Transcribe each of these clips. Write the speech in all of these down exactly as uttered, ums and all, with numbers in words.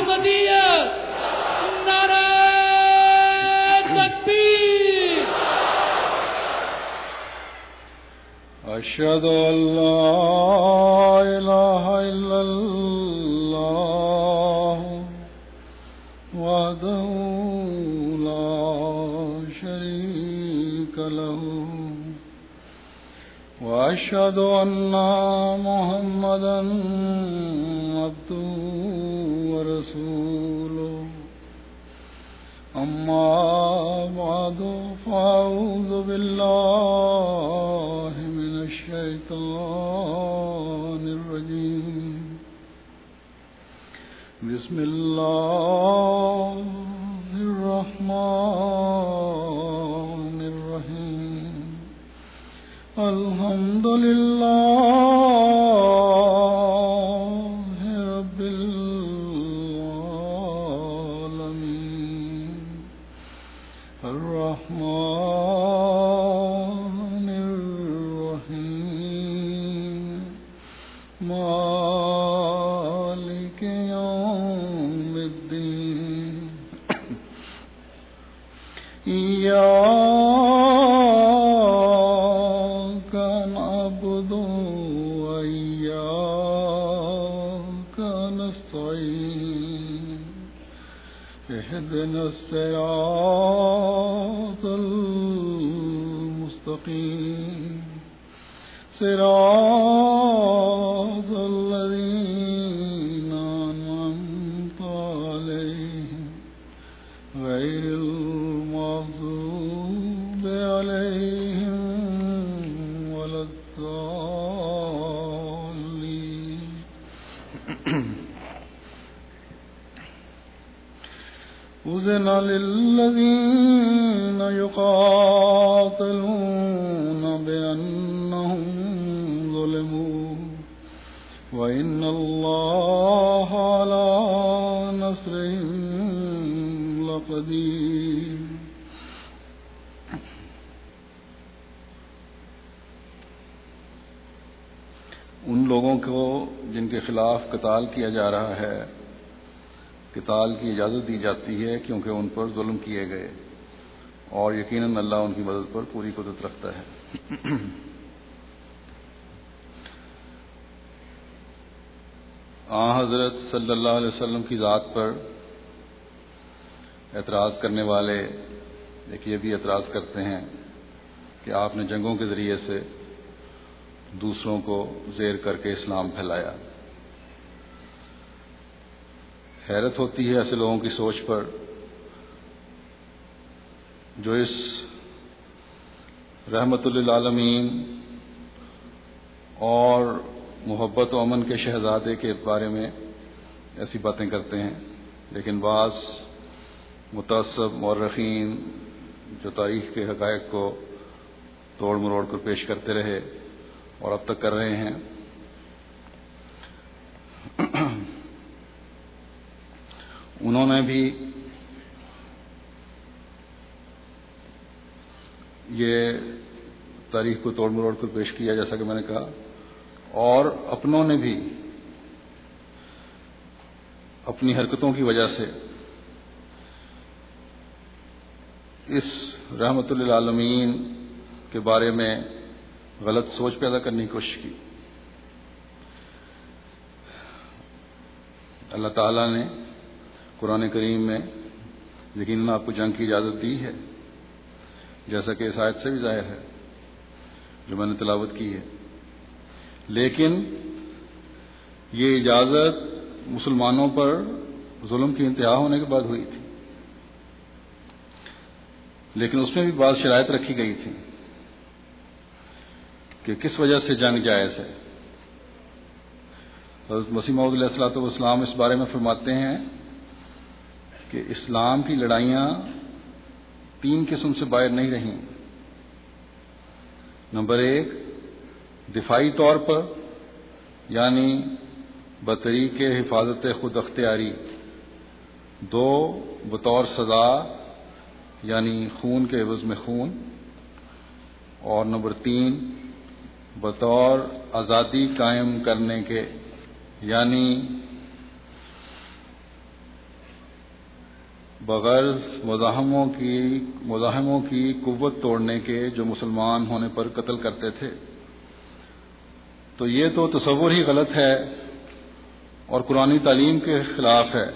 احمدیت، نعرہ تکبیر۔ اشہد ان لا الہ الا اللہ وحدہ لا شریک لہ واشہد ان محمدا عبدہ ورسولہ اما بعد فاعوذ باللہ من الشیطان الرجیم بسم اللہ الرحمن الرحیم الحمد للہ رب العالمین الرحمن الرحیم مالک یوم الدین ایاک نعبد وایاک نستعین اهدنا الصراط المستقیم صراط الذین انعمت علیہم غیر المغضوب علیہم ولا الضالین۔ أذن للذين يقاتلون بأنهم ظلموا وإن الله على نصرهم لقدير۔ ان لوگوں کو جن کے خلاف قتال کیا جا رہا ہے قتال کی اجازت دی جاتی ہے کیونکہ ان پر ظلم کیے گئے، اور یقیناً اللہ ان کی مدد پر پوری قدرت رکھتا ہے۔ آن حضرت صلی اللہ علیہ وسلم کی ذات پر اعتراض کرنے والے ایک یہ بھی اعتراض کرتے ہیں کہ آپ نے جنگوں کے ذریعے سے دوسروں کو زیر کر کے اسلام پھیلایا۔ حیرت ہوتی ہے ایسے لوگوں کی سوچ پر جو اس رحمت للعالمین اور محبت و امن کے شہزادے کے بارے میں ایسی باتیں کرتے ہیں، لیکن بعض متعصب مورخین جو تاریخ کے حقائق کو توڑ مروڑ کر پیش کرتے رہے اور اب تک کر رہے ہیں، انہوں نے بھی یہ تاریخ کو توڑ مروڑ کر پیش کیا جیسا کہ میں نے کہا، اور اپنوں نے بھی اپنی حرکتوں کی وجہ سے اس رحمت للعالمین کے بارے میں غلط سوچ پیدا کرنے کی کوشش کی۔ اللہ تعالیٰ نے قرآن کریم میں یقیناً آپ کو جنگ کی اجازت دی ہے، جیسا کہ اس آیت سے بھی ظاہر ہے جو میں نے تلاوت کی ہے، لیکن یہ اجازت مسلمانوں پر ظلم کی انتہا ہونے کے بعد ہوئی تھی، لیکن اس میں بھی بعض شرائط رکھی گئی تھی کہ کس وجہ سے جنگ جائز ہے۔ حضرت مسیح موعود علیہ الصلوۃ والسلام اس بارے میں فرماتے ہیں کہ اسلام کی لڑائیاں تین قسم سے باہر نہیں رہیں۔ نمبر ایک، دفاعی طور پر، یعنی بطریق حفاظت خود اختیاری۔ دو، بطور سزا، یعنی خون کے عوض میں خون۔ اور نمبر تین، بطور آزادی قائم کرنے کے، یعنی بغرض مزاحموں کی مزاحموں کی قوت توڑنے کے جو مسلمان ہونے پر قتل کرتے تھے، تو یہ تو تصور ہی غلط ہے اور قرآنی تعلیم کے خلاف ہے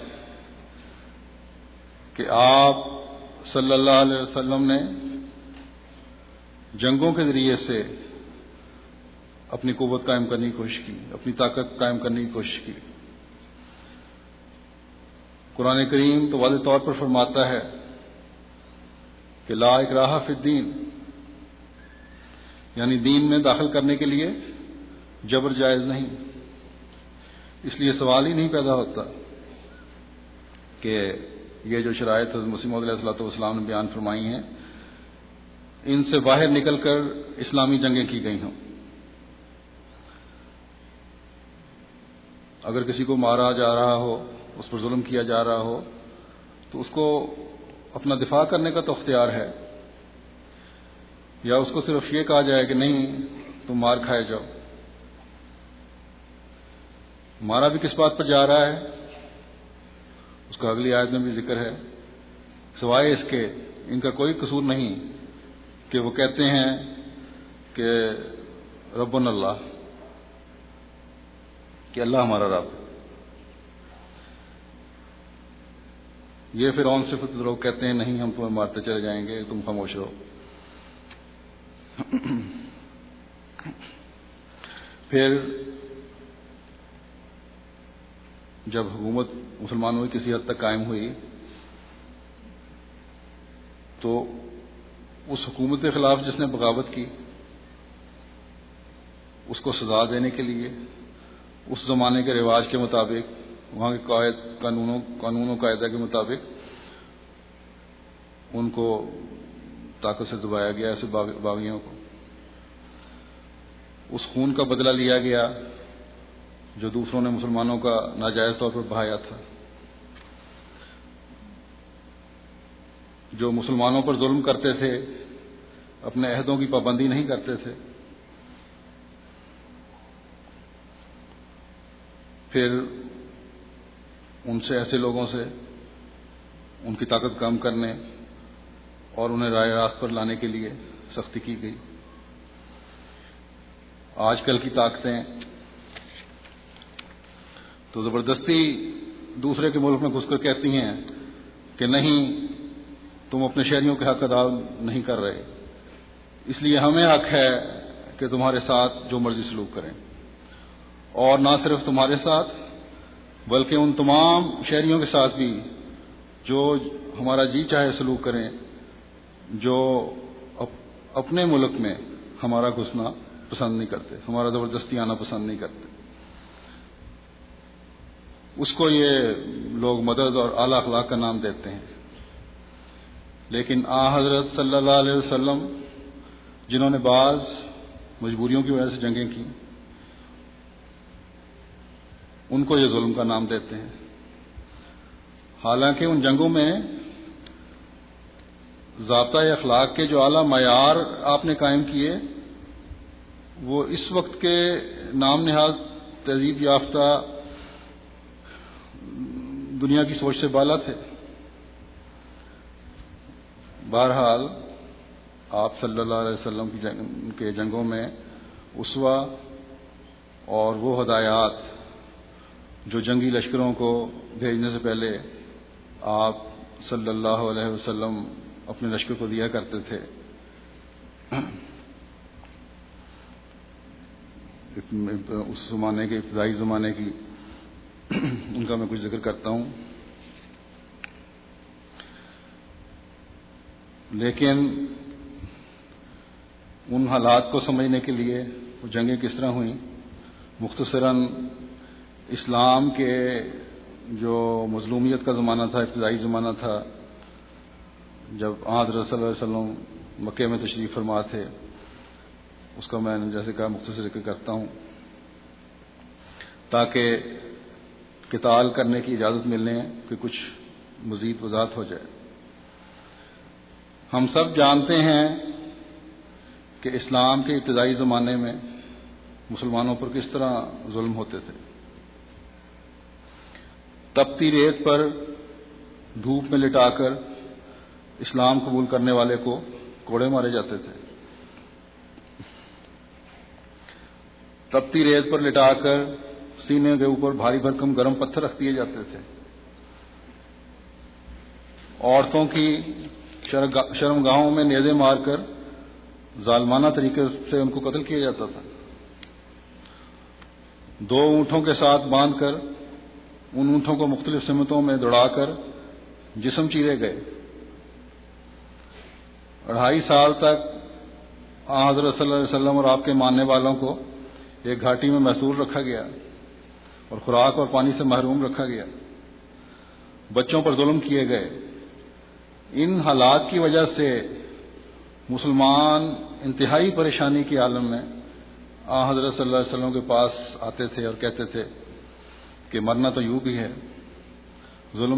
کہ آپ صلی اللہ علیہ وسلم نے جنگوں کے ذریعے سے اپنی قوت قائم کرنے کی کوشش کی، اپنی طاقت قائم کرنے کی کوشش کی۔ قرآن کریم تو واضح طور پر فرماتا ہے کہ لا اکراہ فی الدین، یعنی دین میں داخل کرنے کے لیے جبر جائز نہیں۔ اس لیے سوال ہی نہیں پیدا ہوتا کہ یہ جو شرائط حضرت مسیح موعود علیہ الصلوۃ والسلام نے بیان فرمائی ہیں، ان سے باہر نکل کر اسلامی جنگیں کی گئی ہوں۔ اگر کسی کو مارا جا رہا ہو، اس پر ظلم کیا جا رہا ہو، تو اس کو اپنا دفاع کرنے کا تو اختیار ہے، یا اس کو صرف یہ کہا جائے کہ نہیں تم مار کھائے جاؤ۔ مارا بھی کس بات پر جا رہا ہے اس کا اگلی آیت میں بھی ذکر ہے، سوائے اس کے ان کا کوئی قصور نہیں کہ وہ کہتے ہیں کہ ربنا اللہ، کہ اللہ ہمارا رب۔ یہ فرعون سے لوگ کہتے ہیں نہیں ہم تمہیں مارتے چلے جائیں گے، تم خاموش رہو۔ پھر جب حکومت مسلمانوں کی کسی حد تک قائم ہوئی تو اس حکومت کے خلاف جس نے بغاوت کی اس کو سزا دینے کے لیے اس زمانے کے رواج کے مطابق، وہاں کے قائد قانونوں قانون و قاعدہ کے مطابق ان کو طاقت سے دبایا گیا، ایسے باغیوں کو۔ اس خون کا بدلہ لیا گیا جو دوسروں نے مسلمانوں کا ناجائز طور پر بہایا تھا۔ جو مسلمانوں پر ظلم کرتے تھے، اپنے عہدوں کی پابندی نہیں کرتے تھے، پھر ان سے ایسے لوگوں سے ان کی طاقت کم کرنے اور انہیں راہ راست پر لانے کے لیے سختی کی گئی۔ آج کل کی طاقتیں تو زبردستی دوسرے کے ملک میں گھس کر کہتی ہیں کہ نہیں تم اپنے شہریوں کے حق ادا نہیں کر رہے، اس لیے ہمیں حق ہے کہ تمہارے ساتھ جو مرضی سلوک کریں، اور نہ صرف تمہارے ساتھ بلکہ ان تمام شہریوں کے ساتھ بھی جو ہمارا جی چاہے سلوک کریں، جو اپنے ملک میں ہمارا گھسنا پسند نہیں کرتے، ہمارا زبردستی آنا پسند نہیں کرتے۔ اس کو یہ لوگ مدد اور اعلی اخلاق کا نام دیتے ہیں، لیکن آ حضرت صلی اللہ علیہ وسلم جنہوں نے بعض مجبوریوں کی وجہ سے جنگیں کی، ان کو یہ ظلم کا نام دیتے ہیں، حالانکہ ان جنگوں میں ضابطۂ اخلاق کے جو اعلیٰ معیار آپ نے قائم کیے وہ اس وقت کے نام نہاد تہذیب یافتہ دنیا کی سوچ سے بالا تھے۔ بہرحال آپ صلی اللہ علیہ وسلم کی جنگ کے جنگوں میں اسوہ اور وہ ہدایات جو جنگی لشکروں کو بھیجنے سے پہلے آپ صلی اللہ علیہ وسلم اپنے لشکر کو دیا کرتے تھے، اس زمانے کے ابتدائی زمانے کی ان کا میں کچھ ذکر کرتا ہوں۔ لیکن ان حالات کو سمجھنے کے لیے وہ جنگیں کس طرح ہوئیں، مختصراً اسلام کے جو مظلومیت کا زمانہ تھا، ابتدائی زمانہ تھا، جب حضرت صلی اللہ علیہ وسلم مکے میں تشریف فرما تھے، اس کا میں نے جیسے کہا مختصر ذکر کرتا ہوں تاکہ قتال کرنے کی اجازت ملنے کہ کچھ مزید وضاحت ہو جائے۔ ہم سب جانتے ہیں کہ اسلام کے ابتدائی زمانے میں مسلمانوں پر کس طرح ظلم ہوتے تھے۔ تپتی ریت پر دھوپ میں لٹا کر اسلام قبول کرنے والے کو کوڑے مارے جاتے تھے، تپتی ریت پر لٹا کر سینے کے اوپر بھاری بھرکم گرم پتھر رکھ دیے جاتے تھے، عورتوں کی شرمگاہوں میں نیزے مار کر ظالمانہ طریقے سے ان کو قتل کیا جاتا تھا، دو اونٹوں کے ساتھ باندھ کر ان اونٹوں کو مختلف سمتوں میں دوڑا کر جسم چیرے گئے، اڑھائی سال تک حضرت صلی اللہ علیہ وسلم اور آپ کے ماننے والوں کو ایک گھاٹی میں محصور رکھا گیا اور خوراک اور پانی سے محروم رکھا گیا، بچوں پر ظلم کیے گئے۔ ان حالات کی وجہ سے مسلمان انتہائی پریشانی کے عالم میں آن حضرت صلی اللہ علیہ وسلم کے پاس آتے تھے اور کہتے تھے کہ مرنا تو یوں بھی ہے، ظلم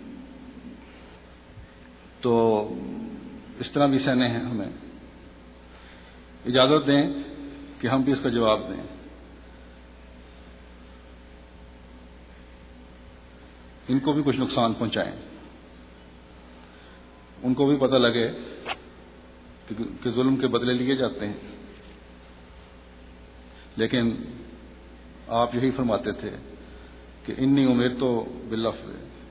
تو اس طرح بھی سہنے ہیں، ہمیں اجازت دیں کہ ہم بھی اس کا جواب دیں۔ ان کو بھی کچھ نقصان پہنچائیں، ان کو بھی پتہ لگے کہ ظلم کے بدلے لیے جاتے ہیں۔ لیکن آپ یہی فرماتے تھے کہ انی امرت بالعفو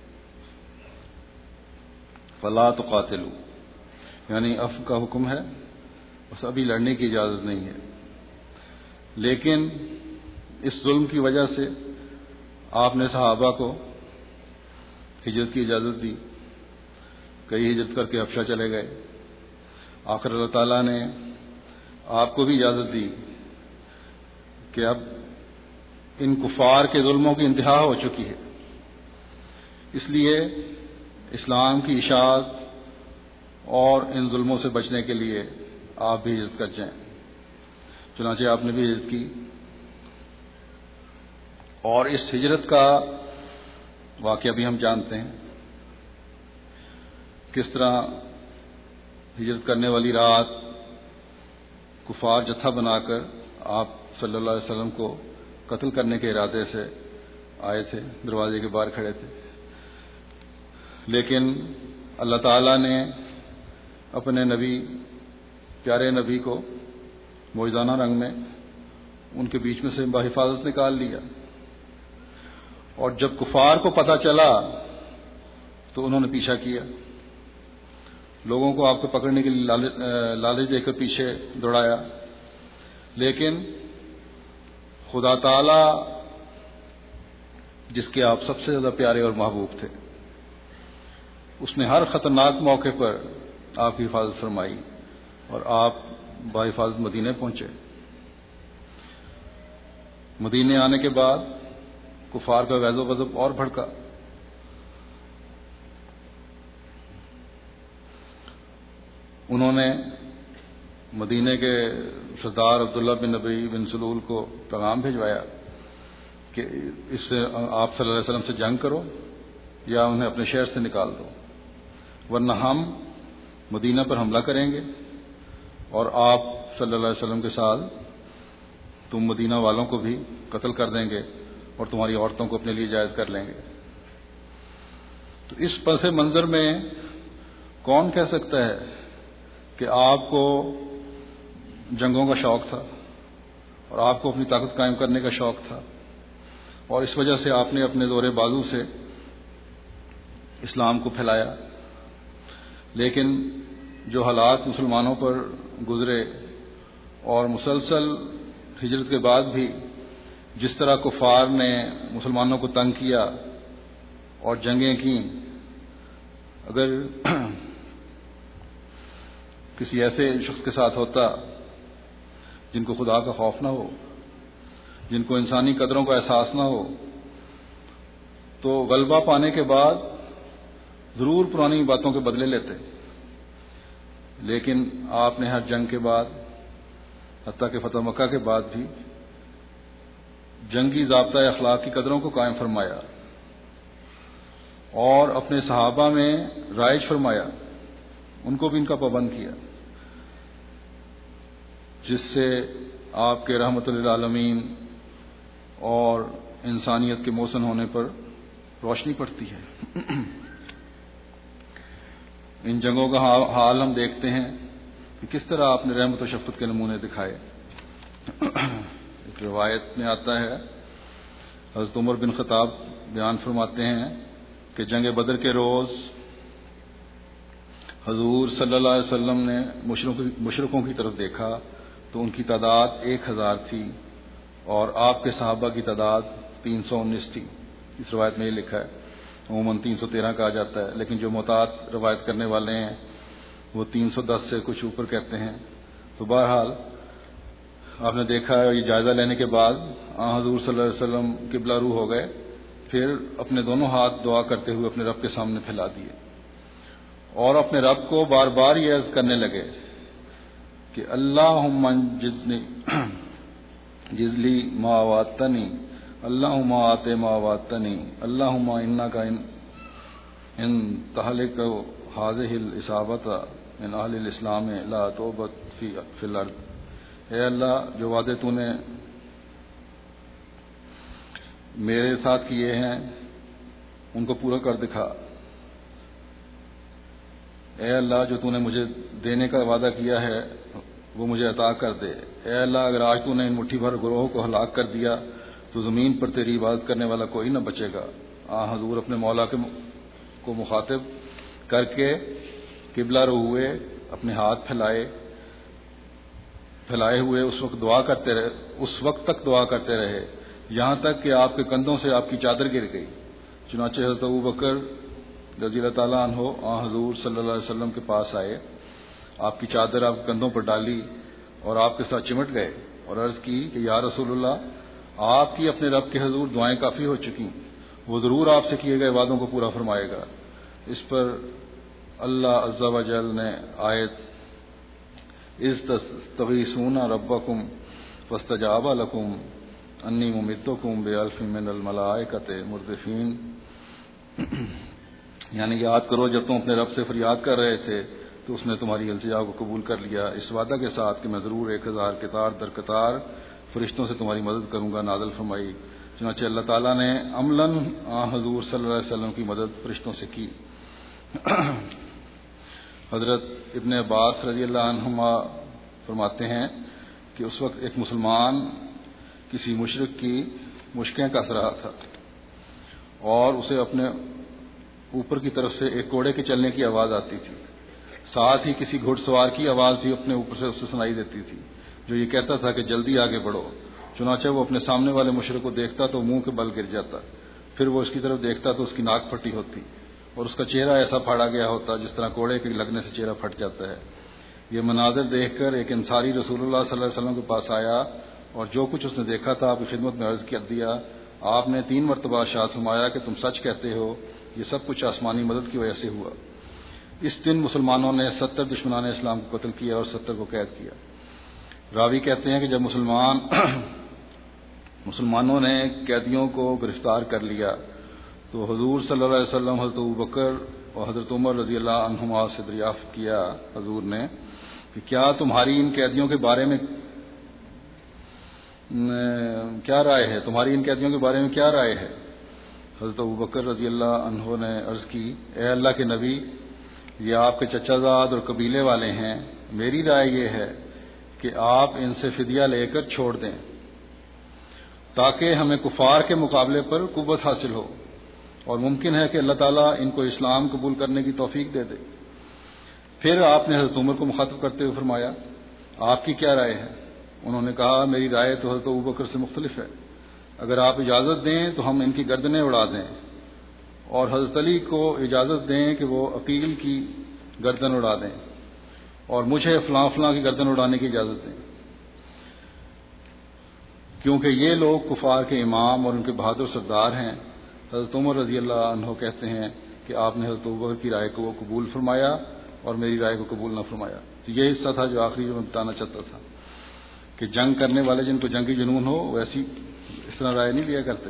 فلا تقاتلوا، یعنی عفو کا حکم ہے، بس ابھی لڑنے کی اجازت نہیں ہے۔ لیکن اس ظلم کی وجہ سے آپ نے صحابہ کو ہجرت کی اجازت دی، کئی ہجرت کر کے حبشہ چلے گئے۔ آخر اللہ تعالیٰ نے آپ کو بھی اجازت دی کہ اب ان کفار کے ظلموں کی انتہا ہو چکی ہے، اس لیے اسلام کی اشاعت اور ان ظلموں سے بچنے کے لیے آپ بھی ہجرت کر جائیں۔ چنانچہ آپ نے بھی ہجرت کی، اور اس ہجرت کا واقعہ بھی ہم جانتے ہیں، کس طرح ہجرت کرنے والی رات کفار جتھا بنا کر آپ صلی اللہ علیہ وسلم کو قتل کرنے کے ارادے سے آئے تھے، دروازے کے باہر کھڑے تھے، لیکن اللہ تعالیٰ نے اپنے نبی پیارے نبی کو موجزانہ رنگ میں ان کے بیچ میں سے بحفاظت نکال لیا، اور جب کفار کو پتہ چلا تو انہوں نے پیچھا کیا، لوگوں کو آپ کو پکڑنے کے لیے لالچ دے کر پیچھے دوڑایا، لیکن خدا تعالی جس کے آپ سب سے زیادہ پیارے اور محبوب تھے، اس نے ہر خطرناک موقع پر آپ کی حفاظت فرمائی اور آپ بحفاظت مدینے پہنچے۔ مدینے آنے کے بعد کفار کا غیظ و غضب اور بھڑکا، انہوں نے مدینے کے سردار عبداللہ بن نبی بن سلول کو پیغام بھیجوایا کہ اس سے آپ صلی اللہ علیہ وسلم سے جنگ کرو یا انہیں اپنے شہر سے نکال دو، ورنہ ہم مدینہ پر حملہ کریں گے اور آپ صلی اللہ علیہ وسلم کے ساتھ تم مدینہ والوں کو بھی قتل کر دیں گے اور تمہاری عورتوں کو اپنے لیے جائز کر لیں گے۔ تو اس پس منظر میں کون کہہ سکتا ہے کہ آپ کو جنگوں کا شوق تھا اور آپ کو اپنی طاقت قائم کرنے کا شوق تھا، اور اس وجہ سے آپ نے اپنے زور بازو سے اسلام کو پھیلایا، لیکن جو حالات مسلمانوں پر گزرے اور مسلسل ہجرت کے بعد بھی جس طرح کفار نے مسلمانوں کو تنگ کیا اور جنگیں کیں، اگر کسی ایسے شخص کے ساتھ ہوتا جن کو خدا کا خوف نہ ہو، جن کو انسانی قدروں کا احساس نہ ہو، تو غلبہ پانے کے بعد ضرور پرانی باتوں کے بدلے لیتے، لیکن آپ نے ہر جنگ کے بعد حتیٰ کہ فتح مکہ کے بعد بھی جنگی ضابطۂ اخلاق کی قدروں کو قائم فرمایا اور اپنے صحابہ میں رائج فرمایا، ان کو بھی ان کا پابند کیا، جس سے آپ کے رحمت للعالمین اور انسانیت کے محسن ہونے پر روشنی پڑتی ہے۔ ان جنگوں کا حال ہم دیکھتے ہیں کہ کس طرح آپ نے رحمت و شفقت کے نمونے دکھائے. ایک روایت میں آتا ہے حضرت عمر بن خطاب بیان فرماتے ہیں کہ جنگ بدر کے روز حضور صلی اللہ علیہ وسلم نے مشرکوں کی طرف دیکھا تو ان کی تعداد ایک ہزار تھی اور آپ کے صحابہ کی تعداد تین سو انیس تھی. اس روایت میں یہ لکھا ہے. عموماً تین سو تیرہ کہا جاتا ہے، لیکن جو محتاط روایت کرنے والے ہیں وہ تین سو دس سے کچھ اوپر کہتے ہیں. تو بہرحال آپ نے دیکھا ہے. یہ جائزہ لینے کے بعد حضور صلی اللہ علیہ وسلم قبلہ رو ہو گئے، پھر اپنے دونوں ہاتھ دعا کرتے ہوئے اپنے رب کے سامنے پھیلا دیے اور اپنے رب کو بار بار یہ عرض کرنے لگے کہ اللہم جزنی جزلی ما وعدتنی، اللہم آت ما وعدتنی، اللہم انکا ان ان تہلک ہذہ العصابۃ من اہل الاسلام لا توبت فی فی الارض. اے اللہ، جو وعدے تو نے میرے ساتھ کیے ہیں ان کو پورا کر دکھا. اے اللہ، جو تو نے مجھے دینے کا وعدہ کیا ہے وہ مجھے عطا کر دے. اے اللہ، اگر آج تو نے ان مٹھی بھر گروہوں کو ہلاک کر دیا تو زمین پر تیری عبادت کرنے والا کوئی نہ بچے گا. آ حضور اپنے مولا کے کو مخاطب کر کے قبلہ رو ہوئے، اپنے ہاتھ پھیلائے پھیلائے ہوئے اس وقت دعا کرتے رہے اس وقت تک دعا کرتے رہے یہاں تک کہ آپ کے کندھوں سے آپ کی چادر گر گئی. چنانچہ حضرت ابوبکر رضی اللہ تعالیٰ عنہ آ حضور صلی اللہ علیہ وسلم کے پاس آئے، آپ کی چادر آپ کے کندھوں پر ڈالی اور آپ کے ساتھ چمٹ گئے اور عرض کی کہ یا رسول اللہ، آپ کی اپنے رب کے حضور دعائیں کافی ہو چکی، وہ ضرور آپ سے کیے گئے وعدوں کو پورا فرمائے گا. اس پر اللہ عز و جل نے آیت اذ تستغیثون ربکم فاستجاب لکم انی ممدکم بالف من الملائکۃ مردفین، یعنی یاد کرو جب تم اپنے رب سے فریاد کر رہے تھے تو اس نے تمہاری التجا کو قبول کر لیا، اس وعدہ کے ساتھ کہ میں ضرور ایک ہزار قطار در قطار فرشتوں سے تمہاری مدد کروں گا نازل فرمائی. چنانچہ اللہ تعالیٰ نے عملاً حضور صلی اللہ علیہ وسلم کی مدد فرشتوں سے کی. حضرت ابن عباس رضی اللہ عنہما فرماتے ہیں کہ اس وقت ایک مسلمان کسی مشرک کی مشقیں کس رہا تھا اور اسے اپنے اوپر کی طرف سے ایک کوڑے کے چلنے کی آواز آتی تھی، ساتھ ہی کسی گھڑ سوار کی آواز بھی اپنے اوپر سے اسے سنائی دیتی تھی جو یہ کہتا تھا کہ جلدی آگے بڑھو. چنانچہ وہ اپنے سامنے والے مشرک کو دیکھتا تو منہ کے بل گر جاتا، پھر وہ اس کی طرف دیکھتا تو اس کی ناک پھٹی ہوتی اور اس کا چہرہ ایسا پھاڑا گیا ہوتا جس طرح کوڑے کے لگنے سے چہرہ پھٹ جاتا ہے. یہ مناظر دیکھ کر ایک انصاری رسول اللہ صلی اللہ علیہ وسلم کے پاس آیا اور جو کچھ اس نے دیکھا تھا آپ کی خدمت میں عرض کر دیا. آپ نے تین مرتبہ ارشاد فرمایا کہ تم سچ کہتے ہو، یہ سب کچھ آسمانی مدد کی وجہ سے ہوا. اس دن مسلمانوں نے ستر دشمنان اسلام کو قتل کیا اور ستر کو قید کیا. راوی کہتے ہیں کہ جب مسلمان مسلمانوں نے قیدیوں کو گرفتار کر لیا تو حضور صلی اللہ علیہ وسلم حضرت ابوبکر اور حضرت عمر رضی اللہ عنہما سے دریافت کیا حضور نے کہ کیا تمہاری ان قیدیوں کے بارے میں کیا رائے ہے تمہاری ان قیدیوں کے بارے میں کیا رائے ہے؟ حضرت ابوبکر رضی اللہ عنہ نے عرض کی، اے اللہ کے نبی، یہ آپ کے چچا زاد اور قبیلے والے ہیں، میری رائے یہ ہے کہ آپ ان سے فدیہ لے کر چھوڑ دیں تاکہ ہمیں کفار کے مقابلے پر قوت حاصل ہو، اور ممکن ہے کہ اللہ تعالیٰ ان کو اسلام قبول کرنے کی توفیق دے دے. پھر آپ نے حضرت عمر کو مخاطب کرتے ہوئے فرمایا، آپ کی کیا رائے ہے؟ انہوں نے کہا، میری رائے تو حضرت ابوبکر سے مختلف ہے، اگر آپ اجازت دیں تو ہم ان کی گردنیں اڑا دیں، اور حضرت علی کو اجازت دیں کہ وہ عقیل کی گردن اڑا دیں، اور مجھے فلاں فلاں کی گردن اڑانے کی اجازت دیں، کیونکہ یہ لوگ کفار کے امام اور ان کے بہادر سردار ہیں. حضرت عمر رضی اللہ عنہ کہتے ہیں کہ آپ نے حضرت ابوبکر کی رائے کو قبول فرمایا اور میری رائے کو قبول نہ فرمایا. تو یہ حصہ تھا جو آخری جو میں بتانا چاہتا تھا کہ جنگ کرنے والے جن کو جنگی جنون ہو ویسی اس طرح رائے نہیں لیا کرتے.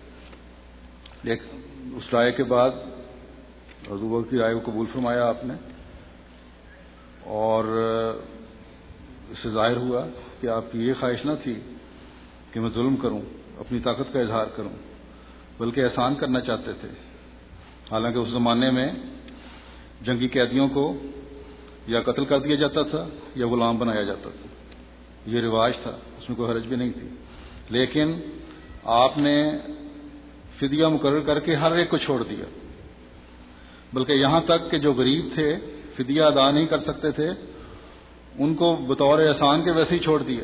لیکن اس رائے کے بعد حضرت ابوبکر کی رائے کو قبول فرمایا آپ نے، اور اس سے ظاہر ہوا کہ آپ کی یہ خواہش نہ تھی کہ میں ظلم کروں، اپنی طاقت کا اظہار کروں، بلکہ احسان کرنا چاہتے تھے. حالانکہ اس زمانے میں جنگی قیدیوں کو یا قتل کر دیا جاتا تھا یا غلام بنایا جاتا تھا. یہ رواج تھا, اس میں کوئی حرج بھی نہیں تھی. لیکن آپ نے فدیہ مقرر کر کے ہر ایک کو چھوڑ دیا, بلکہ یہاں تک کہ جو غریب تھے, فدیہ ادا نہیں کر سکتے تھے, ان کو بطور احسان کے ویسے ہی چھوڑ دیا.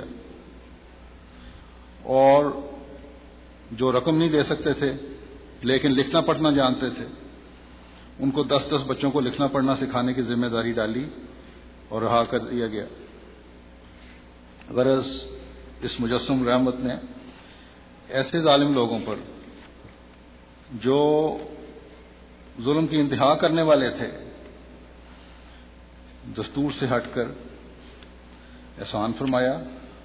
اور جو رقم نہیں دے سکتے تھے لیکن لکھنا پڑھنا جانتے تھے, ان کو دس دس بچوں کو لکھنا پڑھنا سکھانے کی ذمہ داری ڈالی اور رہا کر دیا گیا. غرض اس مجسم رحمت نے ایسے ظالم لوگوں پر جو ظلم کی انتہا کرنے والے تھے, دستور سے ہٹ کر احسان فرمایا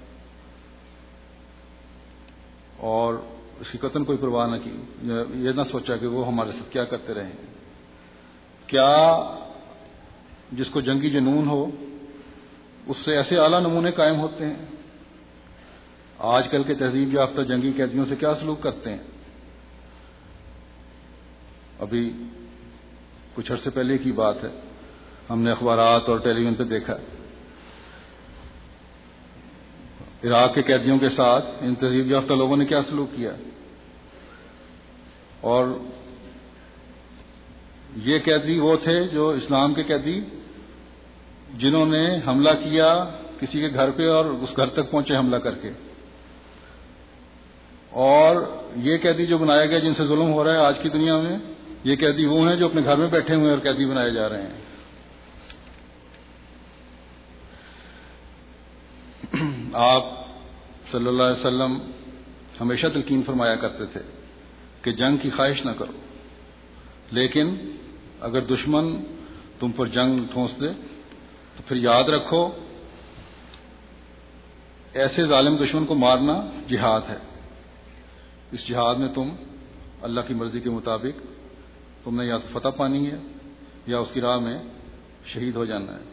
اور اس کی قطعاً کوئی پرواہ نہ کی. یہ نہ سوچا کہ وہ ہمارے ساتھ کیا کرتے رہے. کیا جس کو جنگی جنون ہو اس سے ایسے اعلیٰ نمونے قائم ہوتے ہیں؟ آج کل کے تہذیب یافتہ جنگی قیدیوں سے کیا سلوک کرتے ہیں؟ ابھی کچھ عرصے پہلے کی بات ہے, ہم نے اخبارات اور ٹیلی ویژن پہ دیکھا عراق کے قیدیوں کے ساتھ ان تہذیب یافتہ لوگوں نے کیا سلوک کیا. اور یہ قیدی وہ تھے جو اسلام کے قیدی جنہوں نے حملہ کیا کسی کے گھر پہ اور اس گھر تک پہنچے حملہ کر کے. اور یہ قیدی جو بنایا گیا جن سے ظلم ہو رہا ہے آج کی دنیا میں, یہ قیدی وہ ہیں جو اپنے گھر میں بیٹھے ہوئے ہیں اور قیدی بنائے جا رہے ہیں. آپ صلی اللہ علیہ وسلم ہمیشہ تلقین فرمایا کرتے تھے کہ جنگ کی خواہش نہ کرو, لیکن اگر دشمن تم پر جنگ ٹھونس دے تو پھر یاد رکھو ایسے ظالم دشمن کو مارنا جہاد ہے. اس جہاد میں تم اللہ کی مرضی کے مطابق تم نے یا تو فتح پانی ہے یا اس کی راہ میں شہید ہو جانا ہے.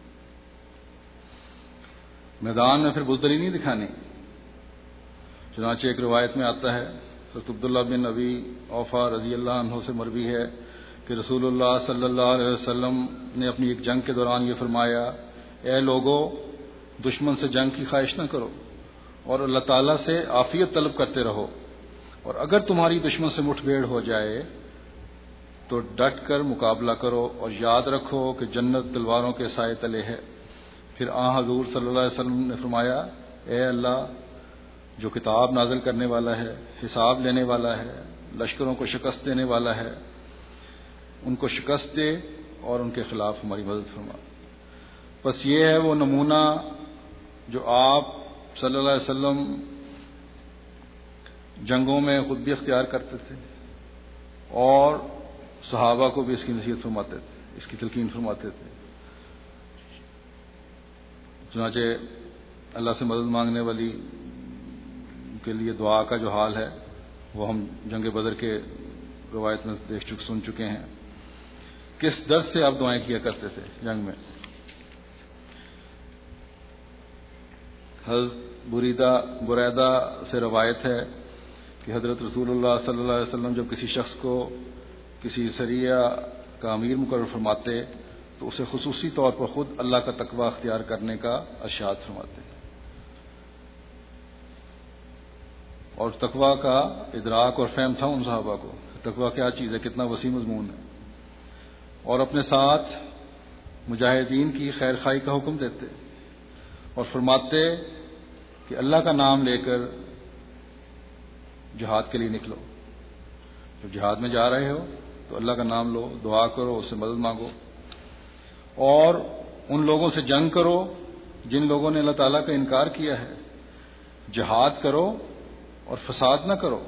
میدان میں پھر بزدلی نہیں دکھانی. چنانچہ ایک روایت میں آتا ہے, حضرت عبداللہ بن ابی اوفا رضی اللہ عنہ سے مروی ہے کہ رسول اللہ صلی اللہ علیہ وسلم نے اپنی ایک جنگ کے دوران یہ فرمایا, اے لوگو دشمن سے جنگ کی خواہش نہ کرو اور اللہ تعالیٰ سے عافیت طلب کرتے رہو, اور اگر تمہاری دشمن سے مٹھ بھیڑ ہو جائے تو ڈٹ کر مقابلہ کرو اور یاد رکھو کہ جنت تلواروں کے سائے تلے ہے. پھر آن حضور صلی اللہ علیہ وسلم نے فرمایا, اے اللہ جو کتاب نازل کرنے والا ہے, حساب لینے والا ہے, لشکروں کو شکست دینے والا ہے, ان کو شکست دے اور ان کے خلاف ہماری مدد فرما. بس یہ ہے وہ نمونہ جو آپ صلی اللہ علیہ وسلم جنگوں میں خود بھی اختیار کرتے تھے اور صحابہ کو بھی اس کی نصیحت فرماتے تھے, اس کی تلقین فرماتے تھے. چنانچہ اللہ سے مدد مانگنے والی کے لیے دعا کا جو حال ہے وہ ہم جنگ بدر کے روایت میں دیکھ چک سن چکے ہیں. کس درد سے آپ دعائیں کیا کرتے تھے جنگ میں. حضرت بریدہ بریدہ سے روایت ہے کہ حضرت رسول اللہ صلی اللہ علیہ وسلم جب کسی شخص کو کسی سریہ کا امیر مقرر فرماتے تو اسے خصوصی طور پر خود اللہ کا تقوی اختیار کرنے کا ارشاد فرماتے, اور تقوی کا ادراک اور فہم تھا ان صحابہ کو. تقوی کیا چیز ہے, کتنا وسیع مضمون ہے. اور اپنے ساتھ مجاہدین کی خیر خواہی کا حکم دیتے اور فرماتے کہ اللہ کا نام لے کر جہاد کے لیے نکلو. جب جہاد میں جا رہے ہو تو اللہ کا نام لو, دعا کرو, اس سے مدد مانگو, اور ان لوگوں سے جنگ کرو جن لوگوں نے اللہ تعالیٰ کا انکار کیا ہے. جہاد کرو اور فساد نہ کرو.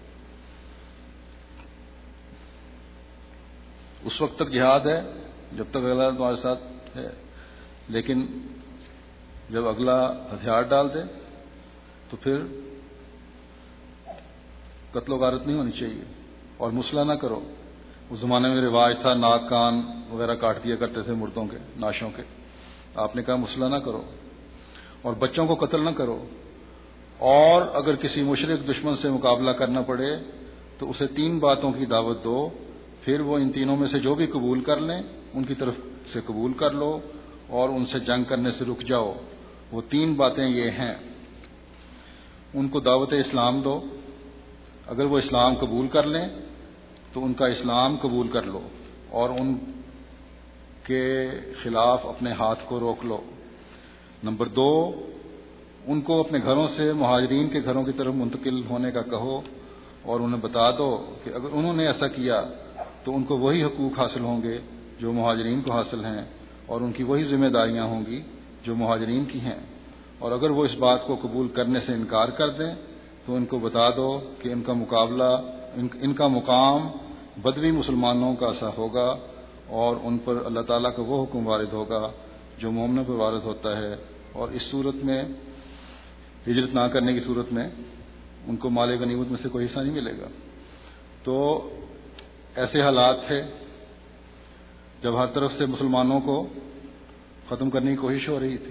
اس وقت تک جہاد ہے جب تک اگلا تمہارے ساتھ ہے, لیکن جب اگلا ہتھیار ڈال دے تو پھر قتل و غارت نہیں ہونی چاہیے, اور مسئلہ نہ کرو. اس زمانے میں رواج تھا ناک کان وغیرہ کاٹ دیا کرتے تھے مردوں کے, ناشوں کے. آپ نے کہا مسئلہ نہ کرو اور بچوں کو قتل نہ کرو, اور اگر کسی مشرک دشمن سے مقابلہ کرنا پڑے تو اسے تین باتوں کی دعوت دو پھر وہ ان تینوں میں سے جو بھی قبول کر لیں ان کی طرف سے قبول کر لو اور ان سے جنگ کرنے سے رک جاؤ. وہ تین باتیں یہ ہیں. ان کو دعوت اسلام دو. اگر وہ اسلام قبول کر لیں تو ان کا اسلام قبول کر لو اور ان کے خلاف اپنے ہاتھ کو روک لو. نمبر دو، ان کو اپنے گھروں سے مہاجرین کے گھروں کی طرف منتقل ہونے کا کہو اور انہیں بتا دو کہ اگر انہوں نے ایسا کیا تو ان کو وہی حقوق حاصل ہوں گے جو مہاجرین کو حاصل ہیں اور ان کی وہی ذمہ داریاں ہوں گی جو مہاجرین کی ہیں. اور اگر وہ اس بات کو قبول کرنے سے انکار کر دیں تو ان کو بتا دو کہ ان کا مقابلہ ان, ان کا مقام بدوی مسلمانوں کا سا ہوگا اور ان پر اللہ تعالیٰ کا وہ حکم وارد ہوگا جو مومنوں پر وارد ہوتا ہے. اور اس صورت میں ہجرت نہ کرنے کی صورت میں ان کو مال غنیمت میں سے کوئی حصہ نہیں ملے گا. تو ایسے حالات تھے جب ہر طرف سے مسلمانوں کو ختم کرنے کی کوشش ہو رہی تھی.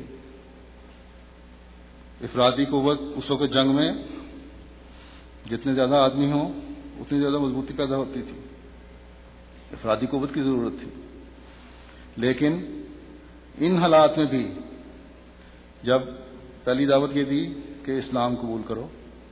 افرادی قوت اس وقت جنگ میں جتنے زیادہ آدمی ہوں اتنی زیادہ مضبوطی پیدا ہوتی تھی. افرادی قوت کی ضرورت تھی. لیکن ان حالات میں بھی جب پہلی دعوت یہ دی کہ اسلام قبول کرو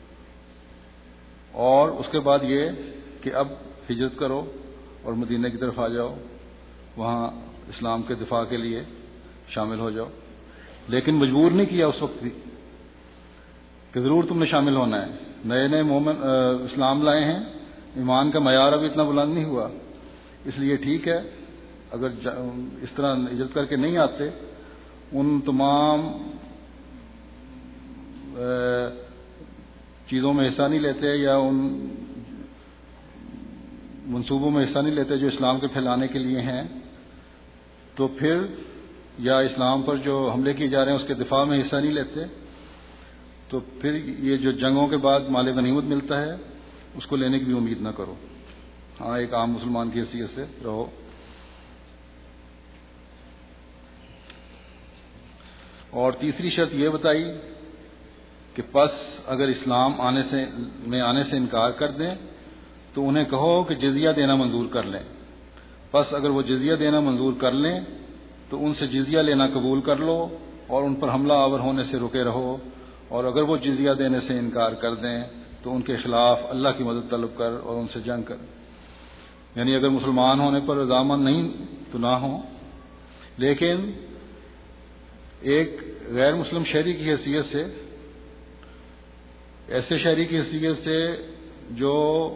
اور اس کے بعد یہ کہ اب ہجرت کرو اور مدینہ کی طرف آ جاؤ، وہاں اسلام کے دفاع کے لیے شامل ہو جاؤ، لیکن مجبور نہیں کیا اس وقت بھی کہ ضرور تم نے شامل ہونا ہے. نئے نئے مومن اسلام لائے ہیں، ایمان کا معیار ابھی اتنا بلند نہیں ہوا، اس لیے ٹھیک ہے اگر اس طرح ہجرت کر کے نہیں آتے ان تمام چیزوں میں حصہ نہیں لیتے یا ان منصوبوں میں حصہ نہیں لیتے جو اسلام کے پھیلانے کے لیے ہیں، تو پھر یا اسلام پر جو حملے کیے جا رہے ہیں اس کے دفاع میں حصہ نہیں لیتے، تو پھر یہ جو جنگوں کے بعد مال غنیمت ملتا ہے اس کو لینے کی بھی امید نہ کرو. ہاں ایک عام مسلمان کی حیثیت سے رہو. اور تیسری شرط یہ بتائی کہ پس اگر اسلام آنے سے میں آنے سے انکار کر دیں تو انہیں کہو کہ جزیہ دینا منظور کر لیں. پس اگر وہ جزیہ دینا منظور کر لیں تو ان سے جزیہ لینا قبول کر لو اور ان پر حملہ آور ہونے سے رکے رہو. اور اگر وہ جزیہ دینے سے انکار کر دیں تو ان کے خلاف اللہ کی مدد طلب کر اور ان سے جنگ کر. یعنی اگر مسلمان ہونے پر رضامند نہیں تو نہ ہوں، لیکن ایک غیر مسلم شہری کی حیثیت سے، ایسے شہری کی حیثیت سے جو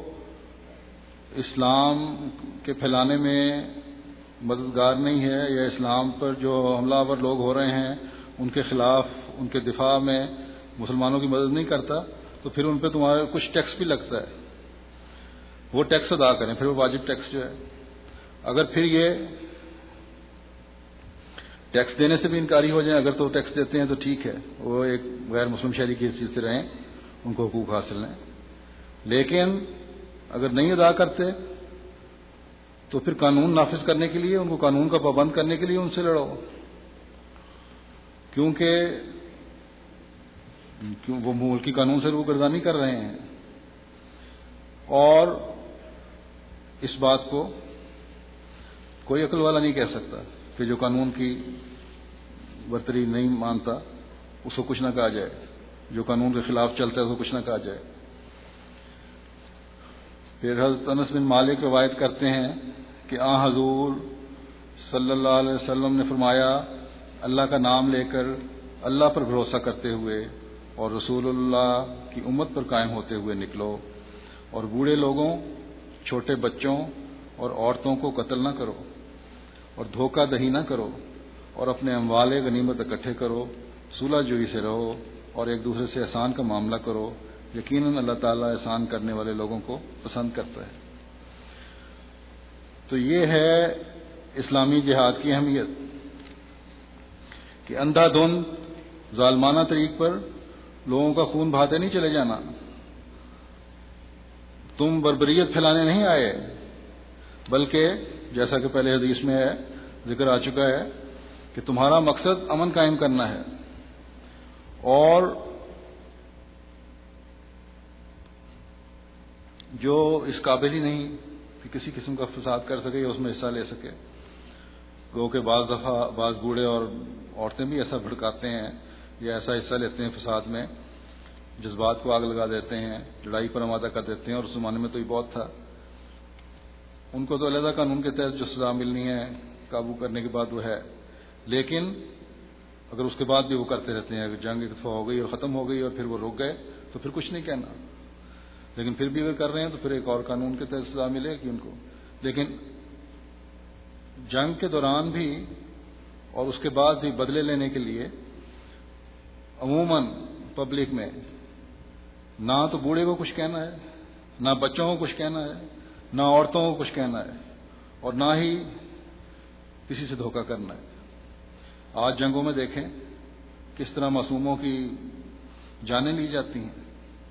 اسلام کے پھیلانے میں مددگار نہیں ہے یا اسلام پر جو حملہ آور لوگ ہو رہے ہیں ان کے خلاف ان کے دفاع میں مسلمانوں کی مدد نہیں کرتا، تو پھر ان پہ تمہارا کچھ ٹیکس بھی لگتا ہے، وہ ٹیکس ادا کریں. پھر وہ واجب ٹیکس جو ہے، اگر پھر یہ ٹیکس دینے سے بھی انکاری ہو جائیں، اگر تو ٹیکس دیتے ہیں تو ٹھیک ہے، وہ ایک غیر مسلم شہری کی حیثیت سے رہیں، ان کو حقوق حاصل ہیں. لیکن اگر نہیں ادا کرتے تو پھر قانون نافذ کرنے کے لیے، ان کو قانون کا پابند کرنے کے لیے ان سے لڑو، کیونکہ وہ ملکی قانون سے روگردانی کر رہے ہیں. اور اس بات کو کوئی عقل والا نہیں کہہ سکتا کہ جو قانون کی برتری نہیں مانتا اس کو کچھ نہ کہا جائے، جو قانون کے خلاف چلتا ہے اس کو کچھ نہ کہا جائے. پھر حضرت انس بن مالک روایت کرتے ہیں کہ آن حضور صلی اللہ علیہ وسلم نے فرمایا، اللہ کا نام لے کر اللہ پر بھروسہ کرتے ہوئے اور رسول اللہ کی امت پر قائم ہوتے ہوئے نکلو، اور بوڑھے لوگوں، چھوٹے بچوں اور عورتوں کو قتل نہ کرو، اور دھوکہ دہی نہ کرو، اور اپنے اموال غنیمت اکٹھے کرو، صلح جوئی سے رہو اور ایک دوسرے سے احسان کا معاملہ کرو، یقیناً اللہ تعالیٰ احسان کرنے والے لوگوں کو پسند کرتا ہے. تو یہ ہے اسلامی جہاد کی اہمیت کہ اندھا دھند ظالمانہ طریق پر لوگوں کا خون بہاتے نہیں چلے جانا. تم بربریت پھیلانے نہیں آئے، بلکہ جیسا کہ پہلے حدیث میں ہے ذکر آ چکا ہے کہ تمہارا مقصد امن قائم کرنا ہے، اور جو اس قابل ہی نہیں کہ کسی قسم کا فساد کر سکے یا اس میں حصہ لے سکے. گو کہ بعض دفعہ بعض بوڑھے اور عورتیں بھی ایسا بھڑکاتے ہیں یا ایسا حصہ لیتے ہیں فساد میں، جذبات کو آگ لگا دیتے ہیں، لڑائی پر آمادہ کر دیتے ہیں، اور اس زمانے میں تو یہ بہت تھا. ان کو تو علیحدہ قانون کے تحت جو سزا ملنی ہے قابو کرنے کے بعد وہ ہے، لیکن اگر اس کے بعد بھی وہ کرتے رہتے ہیں، اگر جنگ ایک دفعہ ہو گئی اور ختم ہو گئی اور پھر وہ رک گئے تو پھر کچھ نہیں کہنا، لیکن پھر بھی اگر کر رہے ہیں تو پھر ایک اور قانون کے تحت سزا ملے گی ان کو. لیکن جنگ کے دوران بھی اور اس کے بعد بھی بدلے لینے کے لیے عموماً پبلک میں نہ تو بوڑھے کو کچھ کہنا ہے، نہ بچوں کو کچھ کہنا ہے، نہ عورتوں کو کچھ کہنا ہے، اور نہ ہی کسی سے دھوکہ کرنا ہے. آج جنگوں میں دیکھیں کس طرح معصوموں کی جانیں لی جاتی ہیں.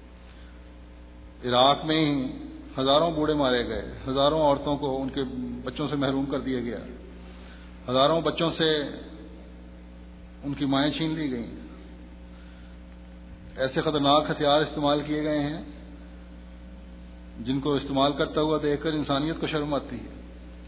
عراق میں ہی ہزاروں بوڑھے مارے گئے، ہزاروں عورتوں کو ان کے بچوں سے محروم کر دیا گیا، ہزاروں بچوں سے ان کی مائیں چھین لی گئیں. ایسے خطرناک ہتھیار استعمال کیے گئے ہیں جن کو استعمال کرتا ہوا دیکھ کر انسانیت کو شرم آتی ہے،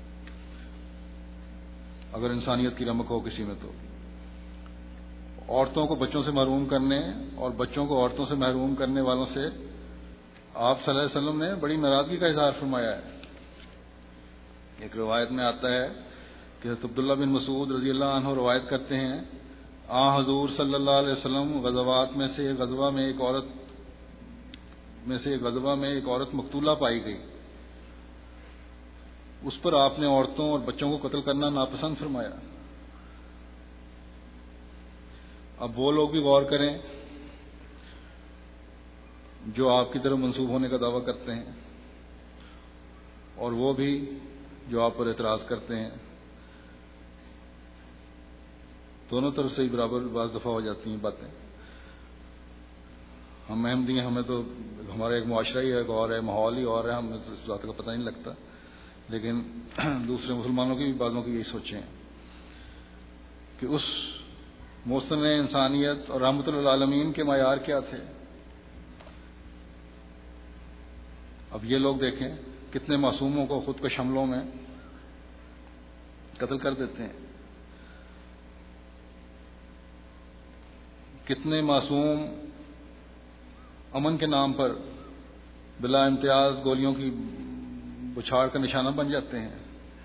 اگر انسانیت کی رمق ہو کسی میں. تو عورتوں کو بچوں سے محروم کرنے اور بچوں کو عورتوں سے محروم کرنے والوں سے آپ صلی اللہ علیہ وسلم نے بڑی ناراضگی کا اظہار فرمایا ہے. ایک روایت میں آتا ہے کہ حضرت عبداللہ بن مسعود رضی اللہ عنہ روایت کرتے ہیں، آ حضور صلی اللہ علیہ وسلم غزوات میں سے ایک غزوہ میں ایک عورت میں سے ایک غزوہ میں ایک عورت مقتولہ پائی گئی، اس پر آپ نے عورتوں اور بچوں کو قتل کرنا ناپسند فرمایا. اب وہ لوگ بھی غور کریں جو آپ کی طرف منسوب ہونے کا دعویٰ کرتے ہیں اور وہ بھی جو آپ پر اعتراض کرتے ہیں. دونوں طرف سے ہی برابر بعض دفعہ ہو جاتی ہیں باتیں. ہم احمدی ہیں، ہمیں تو ہمارا ایک معاشرہ ہی ہے اور ہے، ماحول ہی اور ہے، ہمیں تو اس بات کا پتہ نہیں لگتا، لیکن دوسرے مسلمانوں کی بھی بعضوں کی یہی سوچیں ہیں کہ اس محسن انسانیت اور رحمت للعالمین کے معیار کیا تھے. اب یہ لوگ دیکھیں کتنے معصوموں کو خود کش حملوں میں قتل کر دیتے ہیں، کتنے معصوم امن کے نام پر بلا امتیاز گولیوں کی بچھاڑ کا نشانہ بن جاتے ہیں.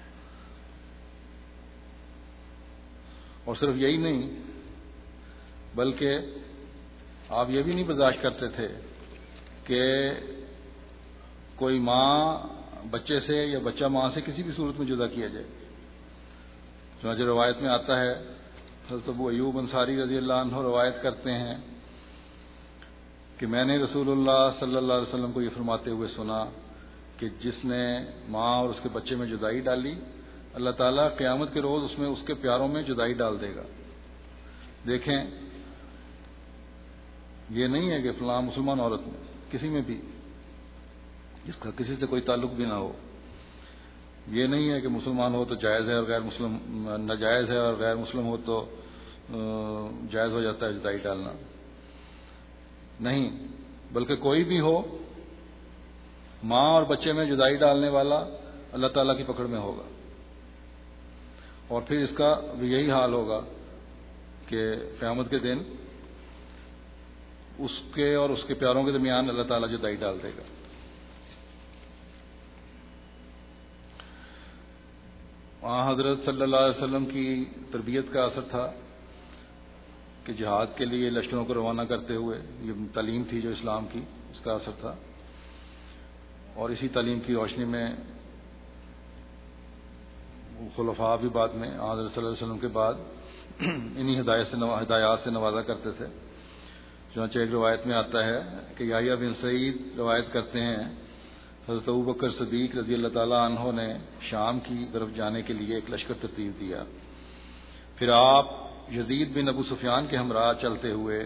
اور صرف یہی نہیں بلکہ آپ یہ بھی نہیں برداشت کرتے تھے کہ کوئی ماں بچے سے یا بچہ ماں سے کسی بھی صورت میں جدا کیا جائے. چنانچہ روایت میں آتا ہے، حضرت ابو ایوب انصاری رضی اللہ عنہ روایت کرتے ہیں کہ میں نے رسول اللہ صلی اللہ علیہ وسلم کو یہ فرماتے ہوئے سنا کہ جس نے ماں اور اس کے بچے میں جدائی ڈالی، اللہ تعالیٰ قیامت کے روز اس میں اس کے پیاروں میں جدائی ڈال دے گا. دیکھیں، یہ نہیں ہے کہ فلاں مسلمان عورت میں کسی میں بھی جس کا کسی سے کوئی تعلق بھی نہ ہو، یہ نہیں ہے کہ مسلمان ہو تو جائز ہے اور غیر مسلم ناجائز ہے اور غیر مسلم ہو تو جائز ہو جاتا ہے جدائی ڈالنا. نہیں، بلکہ کوئی بھی ہو، ماں اور بچے میں جدائی ڈالنے والا اللہ تعالیٰ کی پکڑ میں ہوگا. اور پھر اس کا بھی یہی حال ہوگا کہ قیامت کے دن اس کے اور اس کے پیاروں کے درمیان اللہ تعالیٰ جدائی ڈال دے گا. وہاں حضرت صلی اللہ علیہ وسلم کی تربیت کا اثر تھا کہ جہاد کے لیے لشکروں کو روانہ کرتے ہوئے یہ تعلیم تھی جو اسلام کی، اس کا اثر تھا. اور اسی تعلیم کی روشنی میں خلفاء بھی بعد میں حضرت صلی اللہ علیہ وسلم کے بعد انہی ہدایت سے ہدایات سے نوازا کرتے تھے. چنانچہ ایک روایت میں آتا ہے کہ یحییٰ بن سعید روایت کرتے ہیں، حضرت ابوبکر صدیق رضی اللہ تعالیٰ عنہ نے شام کی طرف جانے کے لیے ایک لشکر ترتیب دیا. پھر آپ یزید بن ابو سفیان کے ہمراہ چلتے ہوئے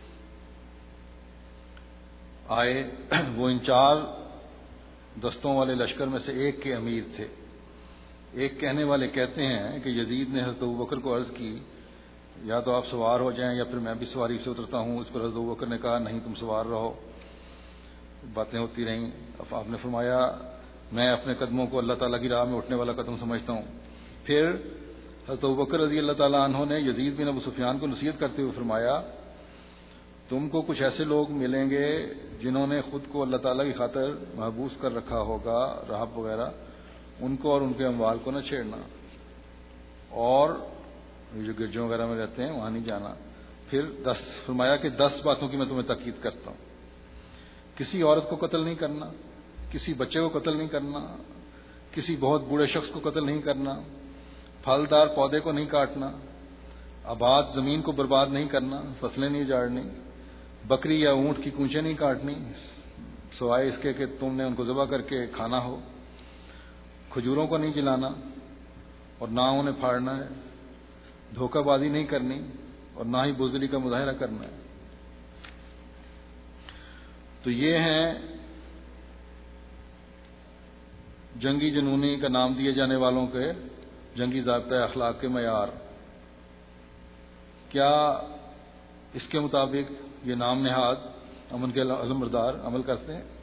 آئے. وہ ان چار دستوں والے لشکر میں سے ایک کے امیر تھے. ایک کہنے والے کہتے ہیں کہ یزید نے حضرت ابوبکر کو عرض کی، یا تو آپ سوار ہو جائیں یا پھر میں بھی سواری سے اترتا ہوں. اس پر حضرت ابوبکر نے کہا نہیں، تم سوار رہو. باتیں ہوتی رہیں. اب آپ نے فرمایا میں اپنے قدموں کو اللہ تعالیٰ کی راہ میں اٹھنے والا قدم سمجھتا ہوں. پھر حضرت ابوبکر رضی اللہ تعالیٰ عنہ نے یزید بن ابو سفیان کو نصیحت کرتے ہوئے فرمایا تم کو کچھ ایسے لوگ ملیں گے جنہوں نے خود کو اللہ تعالیٰ کی خاطر محبوس کر رکھا ہوگا راہب وغیرہ, ان کو اور ان کے اموال کو نہ چھیڑنا, اور جو گرجوں وغیرہ میں رہتے ہیں وہاں نہیں جانا. پھر دس فرمایا کہ دس باتوں کی میں تمہیں تاکید کرتا ہوں. کسی عورت کو قتل نہیں کرنا, کسی بچے کو قتل نہیں کرنا, کسی بہت بوڑھے شخص کو قتل نہیں کرنا, پھلدار پودے کو نہیں کاٹنا, آباد زمین کو برباد نہیں کرنا, فصلیں نہیں جاڑنی, بکری یا اونٹ کی کونچیں نہیں کاٹنی سوائے اس کے کہ تم نے ان کو ذبح کر کے کھانا ہو, کھجوروں کو نہیں جلانا اور نہ انہیں پھاڑنا ہے, دھوکہ بازی نہیں کرنی اور نہ ہی بزدلی کا مظاہرہ کرنا ہے. تو یہ ہیں جنگی جنونی کا نام دیے جانے والوں کے جنگی ضابطۂ اخلاق کے معیار. کیا اس کے مطابق یہ نام نہاد امن کے علمبردار عمل کرتے ہیں؟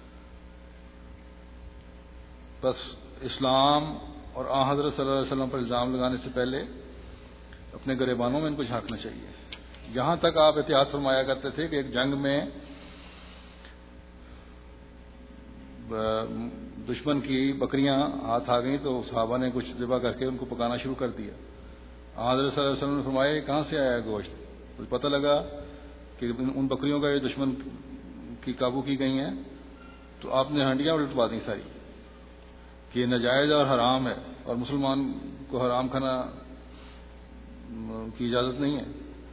بس اسلام اور آن حضرت صلی اللہ علیہ وسلم پر الزام لگانے سے پہلے اپنے گریبانوں میں ان کو جھانکنا چاہیے. یہاں تک آپ احتیاط فرمایا کرتے تھے کہ ایک جنگ میں دشمن کی بکریاں ہاتھ آ گئیں تو صحابہ نے کچھ ذبح کر کے ان کو پکانا شروع کر دیا. حضرت صلی اللہ علیہ وسلم نے فرمایا یہ کہاں سے آیا ہے گوشت؟ کچھ پتہ لگا کہ ان بکریوں کا یہ دشمن کی قابو کی گئی ہیں, تو آپ نے ہانڈیاں الٹوا دیں ساری کہ یہ ناجائز اور حرام ہے اور مسلمان کو حرام کھانا کی اجازت نہیں ہے.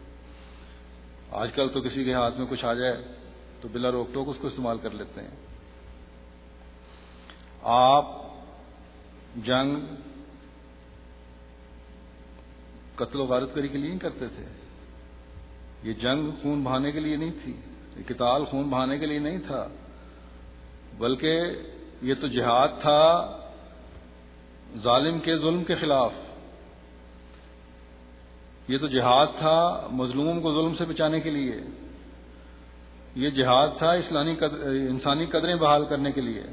آج کل تو کسی کے ہاتھ میں کچھ آ جائے تو بلا روک ٹوک اس کو استعمال کر لیتے ہیں. آپ جنگ قتل و غارت کاری کے لیے نہیں کرتے تھے. یہ جنگ خون بہانے کے لیے نہیں تھی, یہ قتال خون بہانے کے لیے نہیں تھا, بلکہ یہ تو جہاد تھا ظالم کے ظلم کے خلاف. یہ تو جہاد تھا مظلوم کو ظلم سے بچانے کے لیے. یہ جہاد تھا اسلامی قدر انسانی قدریں بحال کرنے کے لیے.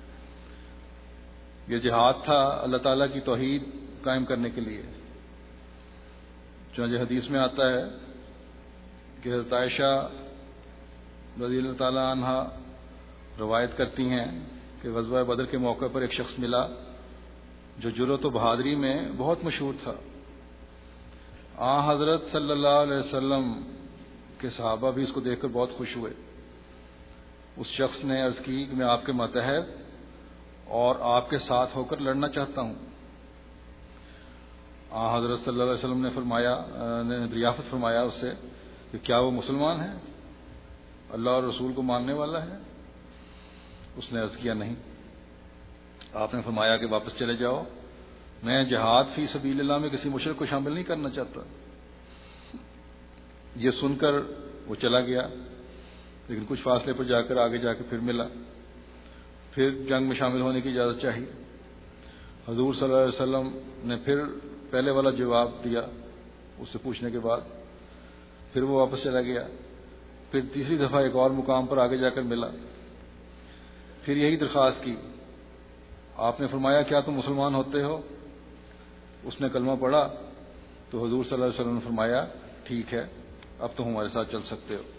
یہ جہاد تھا اللہ تعالیٰ کی توحید قائم کرنے کے لیے. چنانچہ حدیث میں آتا ہے کہ حضرت عائشہ رضی اللہ تعالیٰ عنہ روایت کرتی ہیں کہ غزوہ بدر کے موقع پر ایک شخص ملا جو جرأت و بہادری میں بہت مشہور تھا. آن حضرت صلی اللہ علیہ وسلم کے صحابہ بھی اس کو دیکھ کر بہت خوش ہوئے. اس شخص نے عرض کی کہ میں آپ کے ماتحت اور آپ کے ساتھ ہو کر لڑنا چاہتا ہوں. آن حضرت صلی اللہ علیہ وسلم نے فرمایا نے دریافت فرمایا اس سے کہ کیا وہ مسلمان ہے, اللہ اور رسول کو ماننے والا ہے؟ اس نے عرض کیا نہیں. آپ نے فرمایا کہ واپس چلے جاؤ, میں جہاد فی سبیل اللہ میں کسی مشرک کو شامل نہیں کرنا چاہتا. یہ سن کر وہ چلا گیا, لیکن کچھ فاصلے پر جا کر آگے جا کے پھر ملا, پھر جنگ میں شامل ہونے کی اجازت چاہی. حضور صلی اللہ علیہ وسلم نے پھر پہلے والا جواب دیا اس سے پوچھنے کے بعد. پھر وہ واپس چلا گیا. پھر تیسری دفعہ ایک اور مقام پر آگے جا کر ملا, پھر یہی درخواست کی. آپ نے فرمایا کیا تم مسلمان ہوتے ہو؟ اس نے کلمہ پڑھا تو حضور صلی اللہ علیہ وسلم نے فرمایا ٹھیک ہے, اب تم ہمارے ساتھ چل سکتے ہو.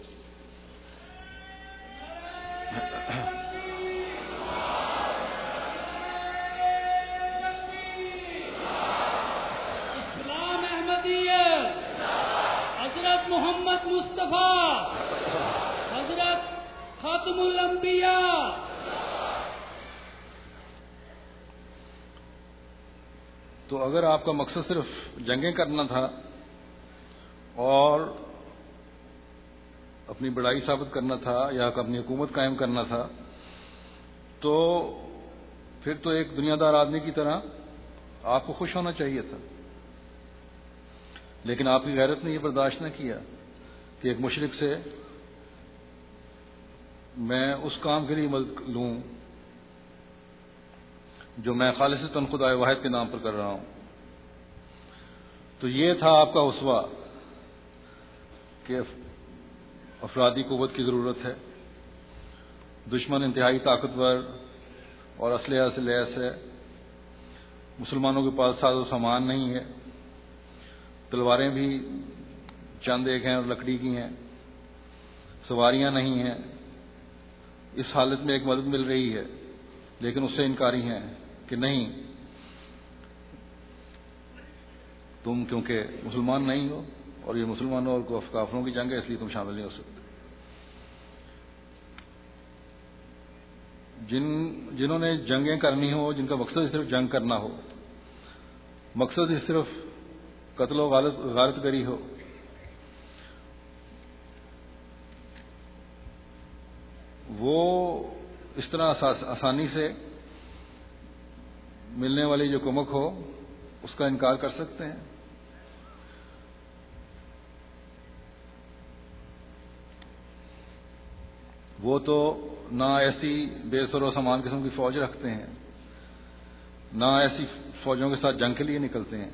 اسلام احمدیت, حضرت محمد مصطفیٰ, حضرت خاتم الانبیاء. تو اگر آپ کا مقصد صرف جنگیں کرنا تھا اور اپنی بڑائی ثابت کرنا تھا یا اپنی حکومت قائم کرنا تھا, تو پھر تو ایک دنیا دار آدمی کی طرح آپ کو خوش ہونا چاہیے تھا. لیکن آپ کی غیرت نے یہ برداشت نہ کیا کہ ایک مشرک سے میں اس کام کے لیے مدد لوں جو میں خالصتاً خدائے واحد کے نام پر کر رہا ہوں. تو یہ تھا آپ کا اسوہ کہ افرادی قوت کی ضرورت ہے. دشمن انتہائی طاقتور اور اسلحہ سے لیس ہے. مسلمانوں کے پاس ساز و سامان نہیں ہے, تلواریں بھی چند ایک ہیں اور لکڑی کی ہیں, سواریاں نہیں ہیں. اس حالت میں ایک مدد مل رہی ہے, لیکن اس سے انکاری ہیں کہ نہیں, تم کیونکہ مسلمان نہیں ہو اور یہ مسلمانوں اور کافروں کی جنگ ہے, اس لیے تم شامل نہیں ہو سکتے. جن جنہوں نے جنگیں کرنی ہو, جن کا مقصد صرف جنگ کرنا ہو, مقصد ہی صرف قتل و غارت غارت گری ہو, وہ اس طرح آسانی سے ملنے والی جو کمک ہو اس کا انکار کر سکتے ہیں. وہ تو نہ ایسی بے سر و سامان قسم کی فوج رکھتے ہیں, نہ ایسی فوجوں کے ساتھ جنگ کے لیے نکلتے ہیں.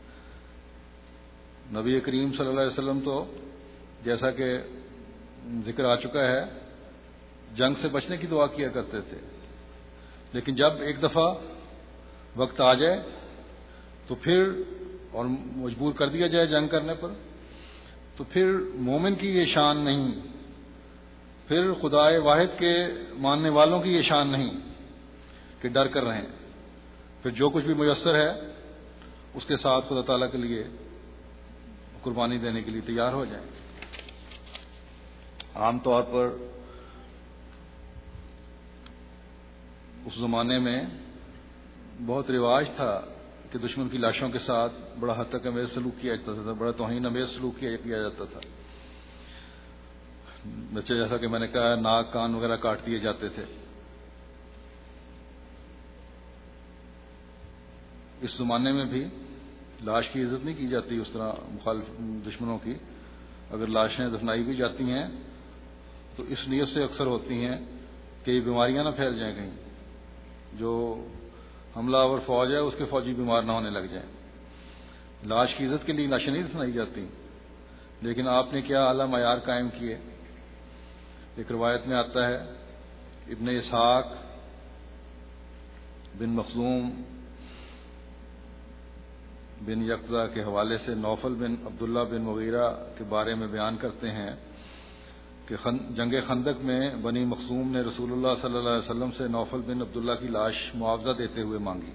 نبی کریم صلی اللہ علیہ وسلم تو جیسا کہ ذکر آ چکا ہے جنگ سے بچنے کی دعا کیا کرتے تھے, لیکن جب ایک دفعہ وقت آ جائے تو پھر اور مجبور کر دیا جائے جنگ کرنے پر, تو پھر مومن کی یہ شان نہیں, پھر خدائے واحد کے ماننے والوں کی یہ شان نہیں کہ ڈر کر رہیں. پھر جو کچھ بھی میسر ہے اس کے ساتھ خدا تعالیٰ کے لیے قربانی دینے کے لیے تیار ہو جائیں. عام طور پر اس زمانے میں بہت رواج تھا کہ دشمن کی لاشوں کے ساتھ بڑا حد تک امیز سلوک کیا جاتا تھا, بڑا توہین امیز سلوک کیا جاتا تھا. بچے جیسا کہ میں نے کہا ناک کان وغیرہ کاٹ دیے جاتے تھے. اس زمانے میں بھی لاش کی عزت نہیں کی جاتی اس طرح مخالف دشمنوں کی. اگر لاشیں دفنائی بھی جاتی ہیں تو اس نیت سے اکثر ہوتی ہیں کہ یہ بیماریاں نہ پھیل جائیں, کہیں جو حملہ آور فوج ہے اس کے فوجی بیمار نہ ہونے لگ جائیں. لاش کی عزت کے لیے لاشیں نہیں دفنائی جاتی, لیکن آپ نے کیا اعلیٰ معیار قائم کیے. ایک روایت میں آتا ہے ابن اسحاق بن مخزوم بن یقظہ کے حوالے سے نوفل بن عبداللہ بن مغیرہ کے بارے میں بیان کرتے ہیں کہ جنگ خندق میں بنی مخزوم نے رسول اللہ صلی اللہ علیہ وسلم سے نوفل بن عبداللہ کی لاش معاوضہ دیتے ہوئے مانگی.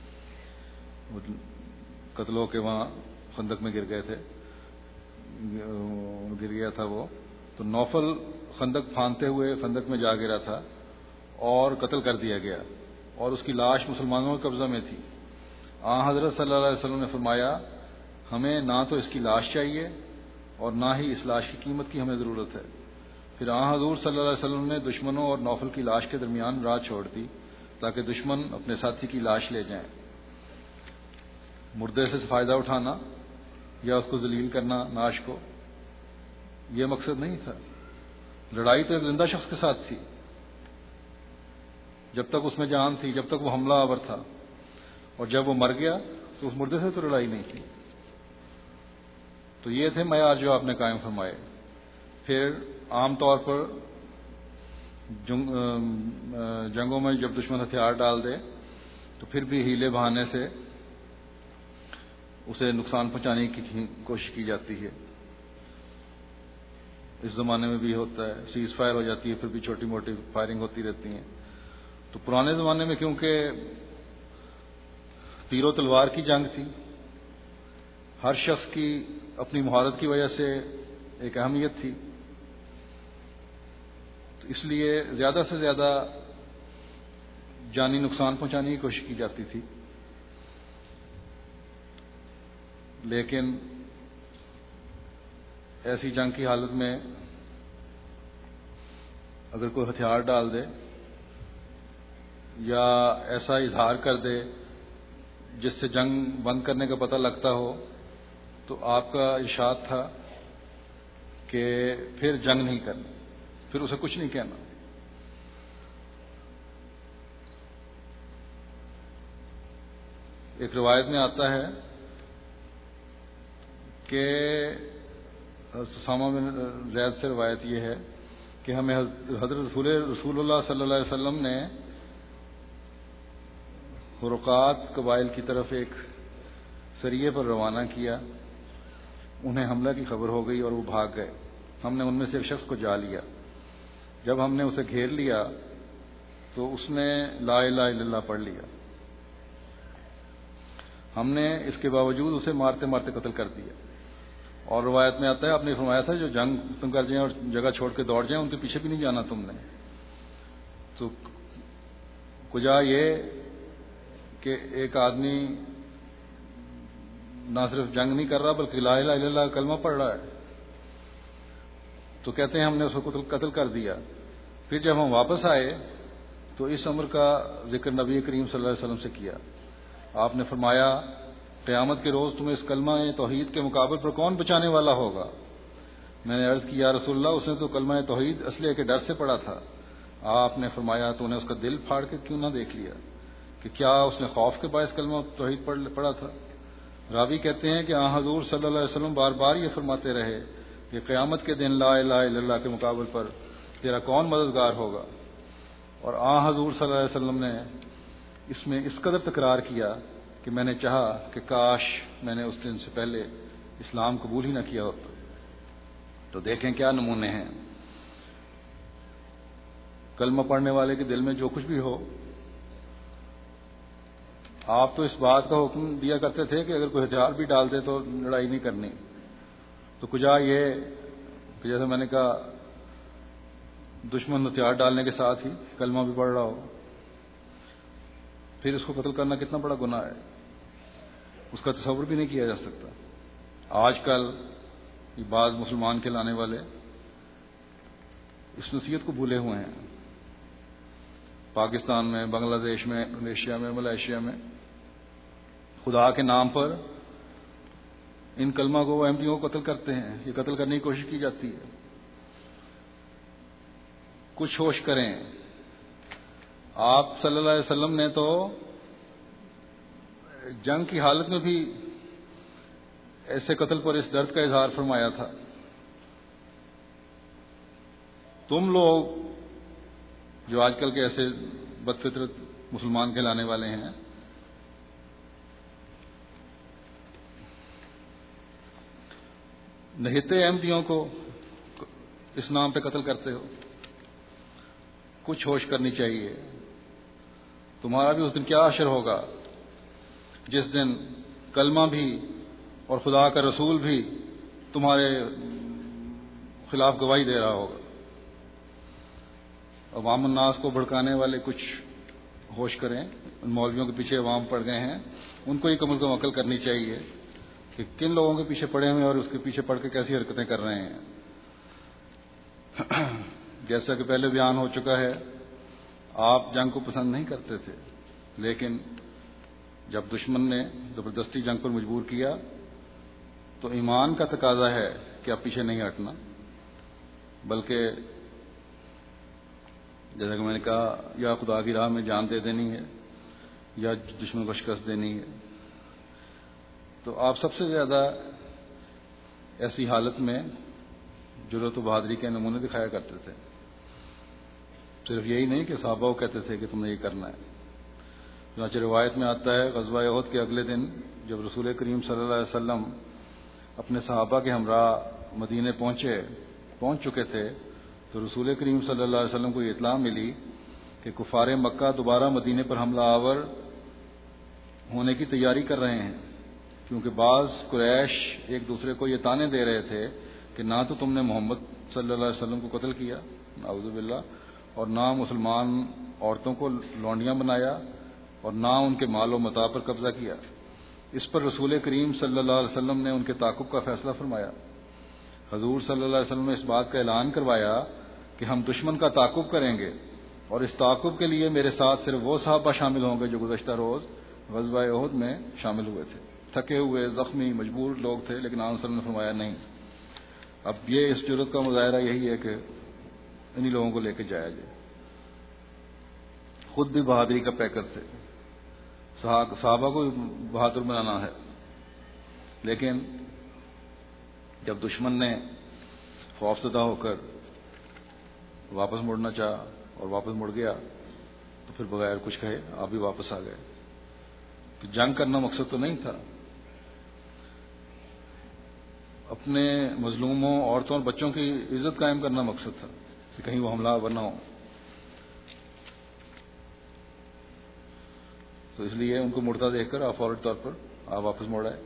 قتل ہو کے وہاں خندق میں گر گئے تھے, گر گیا تھا وہ, تو نوفل خندق پھاندتے ہوئے خندق میں جا گرا تھا اور قتل کر دیا گیا, اور اس کی لاش مسلمانوں کے قبضہ میں تھی. آن حضرت صلی اللہ علیہ وسلم نے فرمایا ہمیں نہ تو اس کی لاش چاہیے اور نہ ہی اس لاش کی قیمت کی ہمیں ضرورت ہے. پھر آن حضور صلی اللہ علیہ وسلم نے دشمنوں اور نوفل کی لاش کے درمیان راہ چھوڑ دی تاکہ دشمن اپنے ساتھی کی لاش لے جائیں. مردے سے فائدہ اٹھانا یا اس کو ذلیل کرنا ناش کو, یہ مقصد نہیں تھا. لڑائی تو ایک زندہ شخص کے ساتھ تھی, جب تک اس میں جان تھی, جب تک وہ حملہ آور تھا, اور جب وہ مر گیا تو اس مردے سے تو لڑائی نہیں تھی. تو یہ تھے معیار جو آپ نے قائم فرمائے. پھر عام طور پر جنگوں میں جب دشمن ہتھیار ڈال دے تو پھر بھی ہیلے بہانے سے اسے نقصان پہنچانے کی کوشش کی جاتی ہے. اس زمانے میں بھی ہوتا ہے, سیز فائر ہو جاتی ہے, پھر بھی چھوٹی موٹی فائرنگ ہوتی رہتی ہیں. تو پرانے زمانے میں کیونکہ تیر و تلوار کی جنگ تھی, ہر شخص کی اپنی مہارت کی وجہ سے ایک اہمیت تھی, تو اس لیے زیادہ سے زیادہ جانی نقصان پہنچانے کی کوشش کی جاتی تھی. لیکن ایسی جنگ کی حالت میں اگر کوئی ہتھیار ڈال دے یا ایسا اظہار کر دے جس سے جنگ بند کرنے کا پتہ لگتا ہو, تو آپ کا ارشاد تھا کہ پھر جنگ نہیں کرنی, پھر اسے کچھ نہیں کہنا. ایک روایت میں آتا ہے کہ اسامہ بن زید سے روایت یہ ہے کہ ہمیں حضرت رسول رسول اللہ صلی اللہ علیہ وسلم نے فرقات قبائل کی طرف ایک سریے پر روانہ کیا. انہیں حملہ کی خبر ہو گئی اور وہ بھاگ گئے. ہم نے ان میں سے ایک شخص کو جا لیا. جب ہم نے اسے گھیر لیا تو اس نے لا الہ الا اللہ پڑھ لیا. ہم نے اس کے باوجود اسے مارتے مارتے قتل کر دیا. اور روایت میں آتا ہے آپ نے فرمایا تھا جو جنگ تم کر جائیں اور جگہ چھوڑ کے دوڑ جائیں ان کے پیچھے بھی نہیں جانا تم نے. تو کجا یہ کہ ایک آدمی نہ صرف جنگ نہیں کر رہا بلکہ لا الہ الا اللہ کا کلمہ پڑھ رہا ہے, تو کہتے ہیں ہم نے اس کو قتل کر دیا. پھر جب ہم واپس آئے تو اس امر کا ذکر نبی کریم صلی اللہ علیہ وسلم سے کیا. آپ نے فرمایا قیامت کے روز تمہیں اس کلمہ توحید کے مقابل پر کون بچانے والا ہوگا؟ میں نے عرض کیا رسول اللہ اس نے تو کلمہ توحید اسلحے کے ڈر سے پڑھا تھا. آپ نے فرمایا تو نے اس کا دل پھاڑ کے کیوں نہ دیکھ لیا کہ کیا اس نے خوف کے باعث کلمہ توحید پڑھا تھا؟ راوی کہتے ہیں کہ آن حضور صلی اللہ علیہ وسلم بار بار یہ فرماتے رہے کہ قیامت کے دن لا الہ الا اللہ کے مقابل پر تیرا کون مددگار ہوگا. اور آن حضور صلی اللہ علیہ وسلم نے اس میں اس قدر تکرار کیا کہ میں نے چاہا کہ کاش میں نے اس دن سے پہلے اسلام قبول ہی نہ کیا ہوتا. تو دیکھیں کیا نمونے ہیں. کلمہ پڑھنے والے کے دل میں جو کچھ بھی ہو, آپ تو اس بات کا حکم دیا کرتے تھے کہ اگر کوئی ہتھیار بھی ڈال دے تو لڑائی نہیں کرنی. تو کجا یہ کہ جیسے میں نے کہا دشمن ہتھیار ڈالنے کے ساتھ ہی کلمہ بھی پڑھ رہا ہو, پھر اس کو قتل کرنا کتنا بڑا گناہ ہے, اس کا تصور بھی نہیں کیا جا سکتا. آج کل یہ بعض مسلمان کہلانے والے اس نصیحت کو بھولے ہوئے ہیں. پاکستان میں, بنگلہ دیش میں, انڈونیشیا میں, ملائیشیا میں خدا کے نام پر ان کلمہ کو احمدیوں کو قتل کرتے ہیں. یہ قتل کرنے کی کوشش کی جاتی ہے. کچھ ہوش کریں. آپ صلی اللہ علیہ وسلم نے تو جنگ کی حالت میں بھی ایسے قتل پر اس درد کا اظہار فرمایا تھا. تم لوگ جو آج کل کے ایسے بدفطرت مسلمان کہلانے والے ہیں, نہتے احمدیوں کو اس نام پہ قتل کرتے ہو. کچھ ہوش کرنی چاہیے. تمہارا بھی اس دن کیا حشر ہوگا جس دن کلمہ بھی اور خدا کا رسول بھی تمہارے خلاف گواہی دے رہا ہوگا. عوام الناس کو بھڑکانے والے کچھ ہوش کریں. ان مولویوں کے پیچھے عوام پڑ گئے ہیں, ان کو ہی کم از کم عقل کرنی چاہیے کہ کن لوگوں کے پیچھے پڑے ہوئے ہیں اور اس کے پیچھے پڑھ کے کیسی حرکتیں کر رہے ہیں. جیسا کہ پہلے بیان ہو چکا ہے, آپ جنگ کو پسند نہیں کرتے تھے, لیکن جب دشمن نے زبردستی جنگ پر مجبور کیا تو ایمان کا تقاضا ہے کہ آپ پیچھے نہیں ہٹنا, بلکہ جیسا کہ میں نے کہا یا خدا کی راہ میں جان دے دینی ہے یا دشمن کو شکست دینی ہے. تو آپ سب سے زیادہ ایسی حالت میں جرأت و بہادری کے نمونے دکھایا کرتے تھے. صرف یہی نہیں کہ صحابہ کو کہتے تھے کہ تم نے یہ کرنا ہے. چنانچہ روایت میں آتا ہے غزوہ احد کے اگلے دن جب رسول کریم صلی اللہ علیہ وسلم اپنے صحابہ کے ہمراہ مدینے پہنچے پہنچ چکے تھے تو رسول کریم صلی اللہ علیہ وسلم کو یہ اطلاع ملی کہ کفار مکہ دوبارہ مدینے پر حملہ آور ہونے کی تیاری کر رہے ہیں, کیونکہ بعض قریش ایک دوسرے کو یہ تانے دے رہے تھے کہ نہ تو تم نے محمد صلی اللہ علیہ وسلم کو قتل کیا نعوذ باللہ, اور نہ مسلمان عورتوں کو لونڈیاں بنایا, اور نہ ان کے مال و متاع پر قبضہ کیا. اس پر رسول کریم صلی اللہ علیہ وسلم نے ان کے تعاقب کا فیصلہ فرمایا. حضور صلی اللہ علیہ وسلم نے اس بات کا اعلان کروایا کہ ہم دشمن کا تعاقب کریں گے, اور اس تعاقب کے لیے میرے ساتھ صرف وہ صحابہ شامل ہوں گے جو گزشتہ روز غزوہ احد میں شامل ہوئے تھے. تھکے ہوئے, زخمی, مجبور لوگ تھے, لیکن آن صلی اللہ علیہ وسلم نے فرمایا نہیں. اب یہ اس جرأت کا مظاہرہ یہی ہے کہ انہی لوگوں کو لے کے جایا جائے. خود بھی بہادری کا پیکر تھے, صحابہ کو بہادر بنانا ہے, لیکن جب دشمن نے خوفزدہ ہو کر واپس مڑنا چاہا اور واپس مڑ گیا تو پھر بغیر کچھ کہے آپ بھی واپس آ گئے. کہ جنگ کرنا مقصد تو نہیں تھا، اپنے مظلوموں، عورتوں اور بچوں کی عزت قائم کرنا مقصد تھا کہ کہیں وہ حملہ آور نہ ہو. تو اس لیے ان کو مڑتا دیکھ کر آپ فوری طور پر آپ واپس موڑ آئے.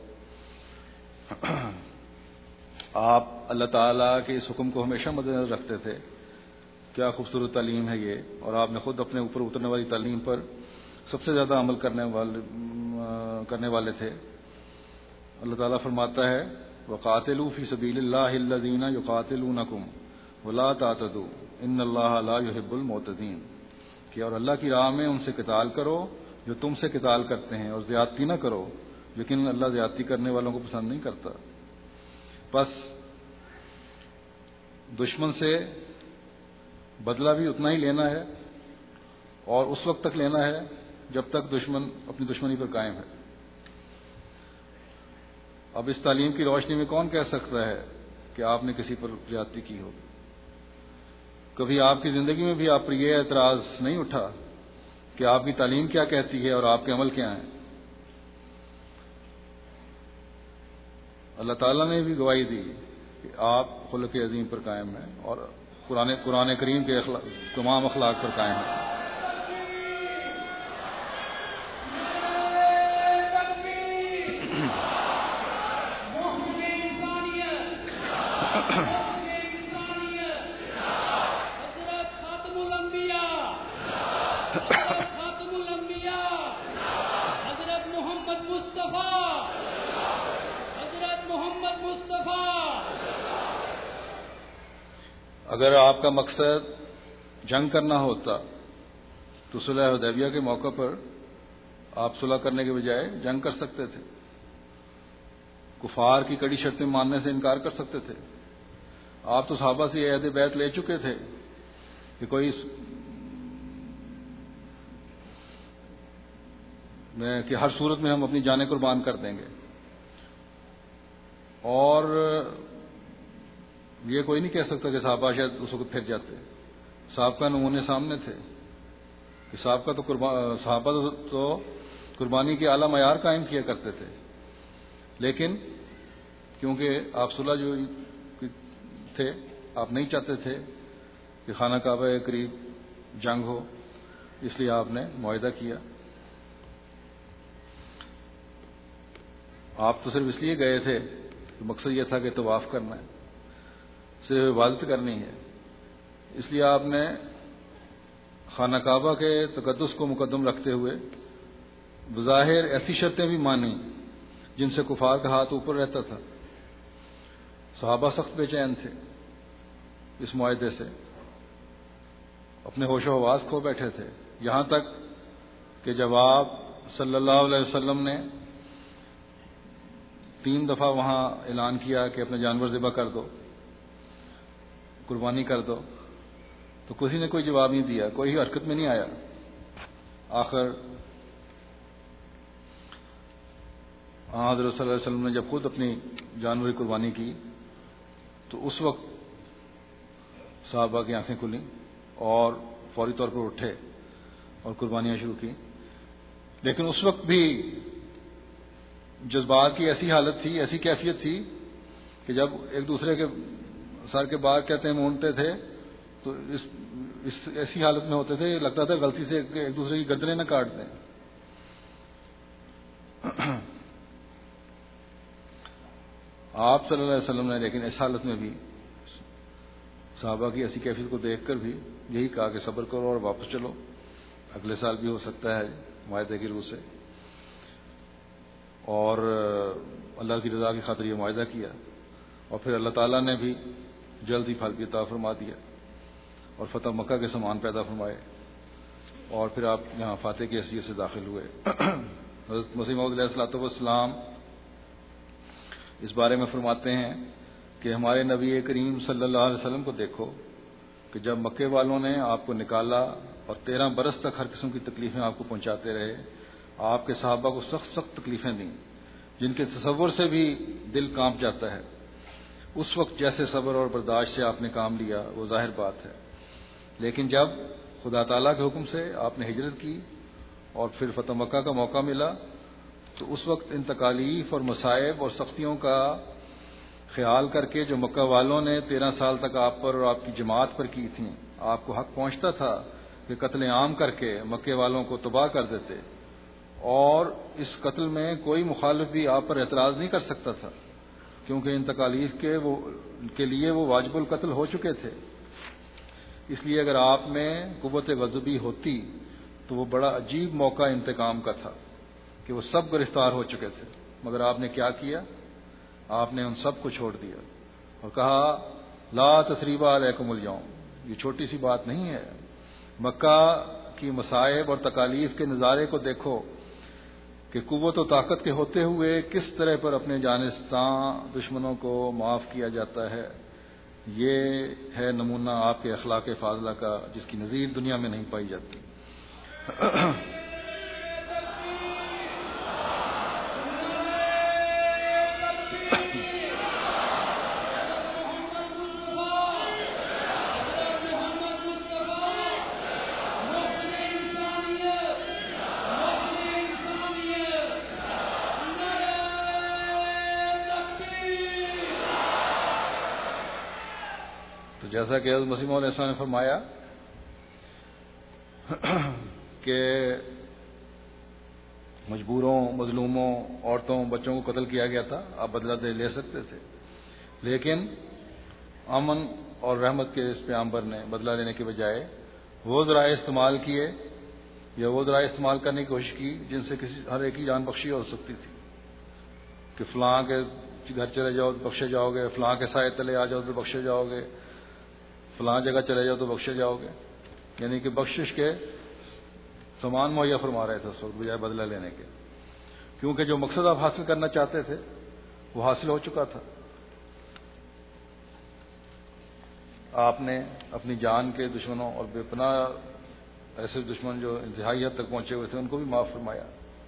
آپ اللہ تعالیٰ کے اس حکم کو ہمیشہ مد نظر رکھتے تھے. کیا خوبصورت تعلیم ہے یہ، اور آپ نے خود اپنے اوپر اترنے والی تعلیم پر سب سے زیادہ عمل کرنے والے کرنے والے تھے. اللہ تعالیٰ فرماتا ہے وَقَاتِلُوا فِي سَبِيلِ اللَّهِ الَّذِينَ يُقَاتِلُونَكُمْ وَلَا تَعْتَدُوا إِنَّ اللَّهَ لَا يُحِبُّ الْمُعْتَدِينَ کہ اور اللہ کی راہ میں ان سے قتال کرو جو تم سے قتال کرتے ہیں، اور زیادتی نہ کرو، لیکن اللہ زیادتی کرنے والوں کو پسند نہیں کرتا. بس دشمن سے بدلہ بھی اتنا ہی لینا ہے، اور اس وقت تک لینا ہے جب تک دشمن اپنی دشمنی پر قائم ہے. اب اس تعلیم کی روشنی میں کون کہہ سکتا ہے کہ آپ نے کسی پر زیادتی کی ہو؟ کبھی آپ کی زندگی میں بھی آپ پر یہ اعتراض نہیں اٹھا کہ آپ کی تعلیم کیا کہتی ہے اور آپ کے عمل کیا ہیں؟ اللہ تعالیٰ نے بھی گواہی دی کہ آپ خلق عظیم پر قائم ہیں اور قرآن قرآن کریم کے اخلاق تمام اخلاق پر قائم ہیں. اگر آپ کا مقصد جنگ کرنا ہوتا تو صلح حدیبیہ کے موقع پر آپ صلح کرنے کے بجائے جنگ کر سکتے تھے، کفار کی کڑی شرطیں ماننے سے انکار کر سکتے تھے. آپ تو صحابہ سے عہد بیعت لے چکے تھے کہ کوئی میں کہ ہر صورت میں ہم اپنی جانیں قربان کر دیں گے، اور یہ کوئی نہیں کہہ سکتا کہ صحابہ شاید اس وقت پھر جاتے. صحابہ کا نمونے سامنے تھے کہ صحابہ تو قربان صحابہ تو قربانی کے اعلیٰ معیار قائم کیا کرتے تھے، لیکن کیونکہ آپ صلح جو تھے، آپ نہیں چاہتے تھے کہ خانہ کعبہ کے قریب جنگ ہو، اس لیے آپ نے معاہدہ کیا. آپ تو صرف اس لیے گئے تھے کہ مقصد یہ تھا کہ طواف کرنا ہے، صرف عبادت کرنی ہے. اس لیے آپ نے خانہ کعبہ کے تقدس کو مقدم رکھتے ہوئے بظاہر ایسی شرطیں بھی مانی جن سے کفار کا ہاتھ اوپر رہتا تھا. صحابہ سخت بے چین تھے اس معاہدے سے، اپنے ہوش و حواس کھو بیٹھے تھے، یہاں تک کہ جب آپ صلی اللہ علیہ وسلم نے تین دفعہ وہاں اعلان کیا کہ اپنے جانور ذبح کر دو، قربانی کر دو، تو کسی نے کوئی جواب نہیں دیا، کوئی حرکت میں نہیں آیا. آخر حضرت صلی اللہ علیہ وسلم نے جب خود اپنی جانور کی قربانی کی تو اس وقت صحابہ کی آنکھیں کھلیں اور فوری طور پر اٹھے اور قربانیاں شروع کی. لیکن اس وقت بھی جذبات کی ایسی حالت تھی، ایسی کیفیت تھی کہ جب ایک دوسرے کے سر کے بال کہتے ہیں مونتے تھے تو اس, اس ایسی حالت میں ہوتے تھے لگتا تھا غلطی سے ایک دوسرے کی گردنیں نہ کاٹ دیں. آپ صلی اللہ علیہ وسلم نے لیکن اس حالت میں بھی صحابہ کی ایسی کیفیت کو دیکھ کر بھی یہی کہا کہ صبر کرو اور واپس چلو، اگلے سال بھی ہو سکتا ہے معاہدے کی روح سے. اور اللہ کی رضا کی خاطر یہ معاہدہ کیا، اور پھر اللہ تعالیٰ نے بھی جلد ہی پھل بھی عطا فرما دیا اور فتح مکہ کے سامان پیدا فرمائے، اور پھر آپ یہاں فاتح کی حیثیت سے داخل ہوئے. حضرت مسیح موعود علیہ الصلوۃ والسلام اس بارے میں فرماتے ہیں کہ ہمارے نبی کریم صلی اللہ علیہ وسلم کو دیکھو کہ جب مکے والوں نے آپ کو نکالا اور تیرہ برس تک ہر قسم کی تکلیفیں آپ کو پہنچاتے رہے، آپ کے صحابہ کو سخت سخت تکلیفیں دیں جن کے تصور سے بھی دل کانپ جاتا ہے. اس وقت جیسے صبر اور برداشت سے آپ نے کام لیا وہ ظاہر بات ہے، لیکن جب خدا تعالیٰ کے حکم سے آپ نے ہجرت کی اور پھر فتح مکہ کا موقع ملا تو اس وقت ان تکالیف اور مصائب اور سختیوں کا خیال کر کے جو مکہ والوں نے تیرہ سال تک آپ پر اور آپ کی جماعت پر کی تھیں، آپ کو حق پہنچتا تھا کہ قتل عام کر کے مکے والوں کو تباہ کر دیتے، اور اس قتل میں کوئی مخالف بھی آپ پر اعتراض نہیں کر سکتا تھا، کیونکہ ان تکالیف کے وہ کے لیے وہ واجب القتل ہو چکے تھے۔ اس لیے اگر آپ میں قوت غضبی ہوتی تو وہ بڑا عجیب موقع انتقام کا تھا کہ وہ سب گرفتار ہو چکے تھے، مگر آپ نے کیا کیا؟ آپ نے ان سب کو چھوڑ دیا اور کہا لا تثریب علیکم الیوم۔ یہ چھوٹی سی بات نہیں ہے۔ مکہ کی مصائب اور تکالیف کے نظارے کو دیکھو کہ قوت و طاقت کے ہوتے ہوئے کس طرح پر اپنے جانستاں دشمنوں کو معاف کیا جاتا ہے۔ یہ ہے نمونہ آپ کے اخلاق فاضلہ کا، جس کی نظیر دنیا میں نہیں پائی جاتی۔ جیسا کہ حضرت مسیح علیہ السلام نے فرمایا کہ مجبوروں، مظلوموں، عورتوں، بچوں کو قتل کیا گیا تھا، آپ بدلہ دے لے سکتے تھے، لیکن امن اور رحمت کے اس پیغمبر نے بدلہ لینے کے بجائے وہ ذرائع استعمال کیے یا وہ ذرائع استعمال کرنے کی کوشش کی جن سے کسی ہر ایک کی جان بخشی ہو سکتی تھی، کہ فلاں کے گھر چلے جاؤ تو بخشے جاؤ گے، فلاں کے سائے تلے آ جاؤ تو بخشے جاؤ گے، فلاں جگہ چلے جاؤ تو بخشے جاؤ گے، یعنی کہ بخشش کے سامان مہیا فرما رہے تھے اس وقت بجائے بدلہ لینے کے، کیونکہ جو مقصد آپ حاصل کرنا چاہتے تھے وہ حاصل ہو چکا تھا۔ آپ نے اپنی جان کے دشمنوں اور بے پناہ ایسے دشمن جو انتہائی حد تک پہنچے ہوئے تھے ان کو بھی معاف فرمایا۔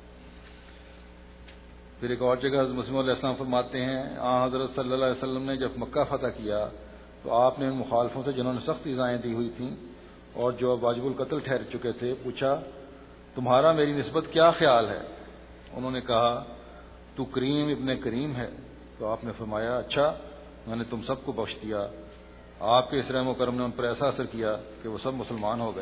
پھر ایک اور جگہ حضرت مسیح علیہ السلام فرماتے ہیں آن حضرت صلی اللہ علیہ وسلم نے جب مکہ فتح کیا تو آپ نے ان مخالفوں سے جنہوں نے سخت ایذائیں دی ہوئی تھیں اور جو واجب القتل ٹھہر چکے تھے پوچھا تمہارا میری نسبت کیا خیال ہے؟ انہوں نے کہا تو کریم ابن کریم ہے۔ تو آپ نے فرمایا اچھا میں نے تم سب کو بخش دیا۔ آپ کے اس رحم و کرم نے ان پر ایسا اثر کیا کہ وہ سب مسلمان ہو گئے۔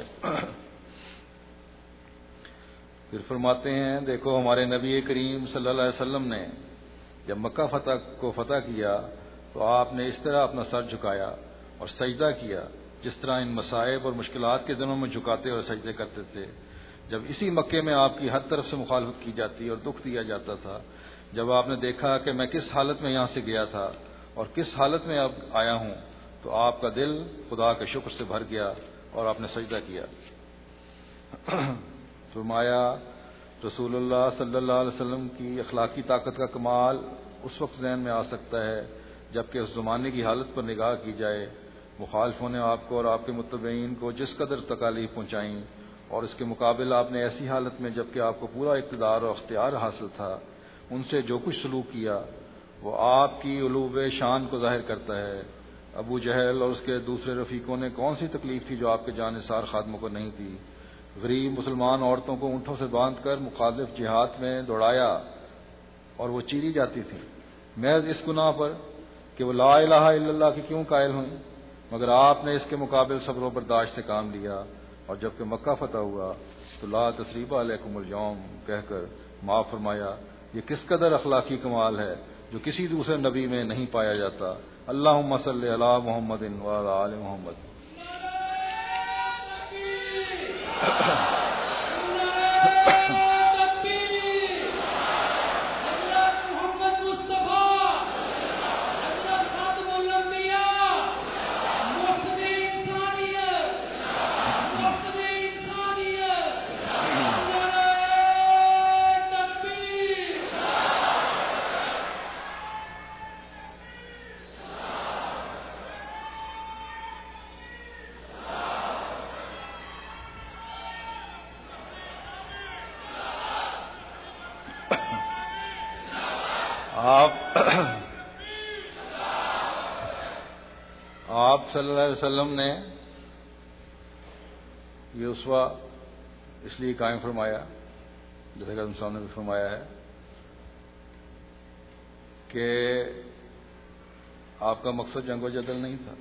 پھر فرماتے ہیں دیکھو ہمارے نبی کریم صلی اللہ علیہ وسلم نے جب مکہ فتح کو فتح کیا تو آپ نے اس طرح اپنا سر جھکایا اور سجدہ کیا جس طرح ان مصائب اور مشکلات کے دنوں میں جھکاتے اور سجدے کرتے تھے۔ جب اسی مکے میں آپ کی ہر طرف سے مخالفت کی جاتی اور دکھ دیا جاتا تھا، جب آپ نے دیکھا کہ میں کس حالت میں یہاں سے گیا تھا اور کس حالت میں اب آیا ہوں، تو آپ کا دل خدا کے شکر سے بھر گیا اور آپ نے سجدہ کیا۔ فرمایا رسول اللہ صلی اللہ علیہ وسلم کی اخلاقی طاقت کا کمال اس وقت ذہن میں آ سکتا ہے جبکہ اس زمانے کی حالت پر نگاہ کی جائے۔ مخالفوں نے آپ کو اور آپ کے متبعین کو جس قدر تکالیف پہنچائیں اور اس کے مقابل آپ نے ایسی حالت میں جبکہ آپ کو پورا اقتدار اور اختیار حاصل تھا ان سے جو کچھ سلوک کیا وہ آپ کی علو شان کو ظاہر کرتا ہے۔ ابو جہل اور اس کے دوسرے رفیقوں نے کون سی تکلیف تھی جو آپ کے جانثار خادموں کو نہیں تھی؟ غریب مسلمان عورتوں کو اونٹوں سے باندھ کر مخالف جہاد میں دوڑایا اور وہ چیری جاتی تھی محض اس گناہ پر کہ وہ لا الہ الا اللہ کی کیوں قائل ہوئیں، مگر آپ نے اس کے مقابل صبر و برداشت سے کام لیا، اور جب کہ مکہ فتح ہوا تو لا تثریب علیکم الیوم کہہ کر معاف فرمایا۔ یہ کس قدر اخلاقی کمال ہے جو کسی دوسرے نبی میں نہیں پایا جاتا۔ اللہم صلی علی محمد وعلی آل محمد۔ آپ آپ صلی اللہ علیہ وسلم نے یہ اسوہ اس لیے قائم فرمایا جیسے کہ ہم نے بھی فرمایا ہے کہ آپ کا مقصد جنگ و جدل نہیں تھا.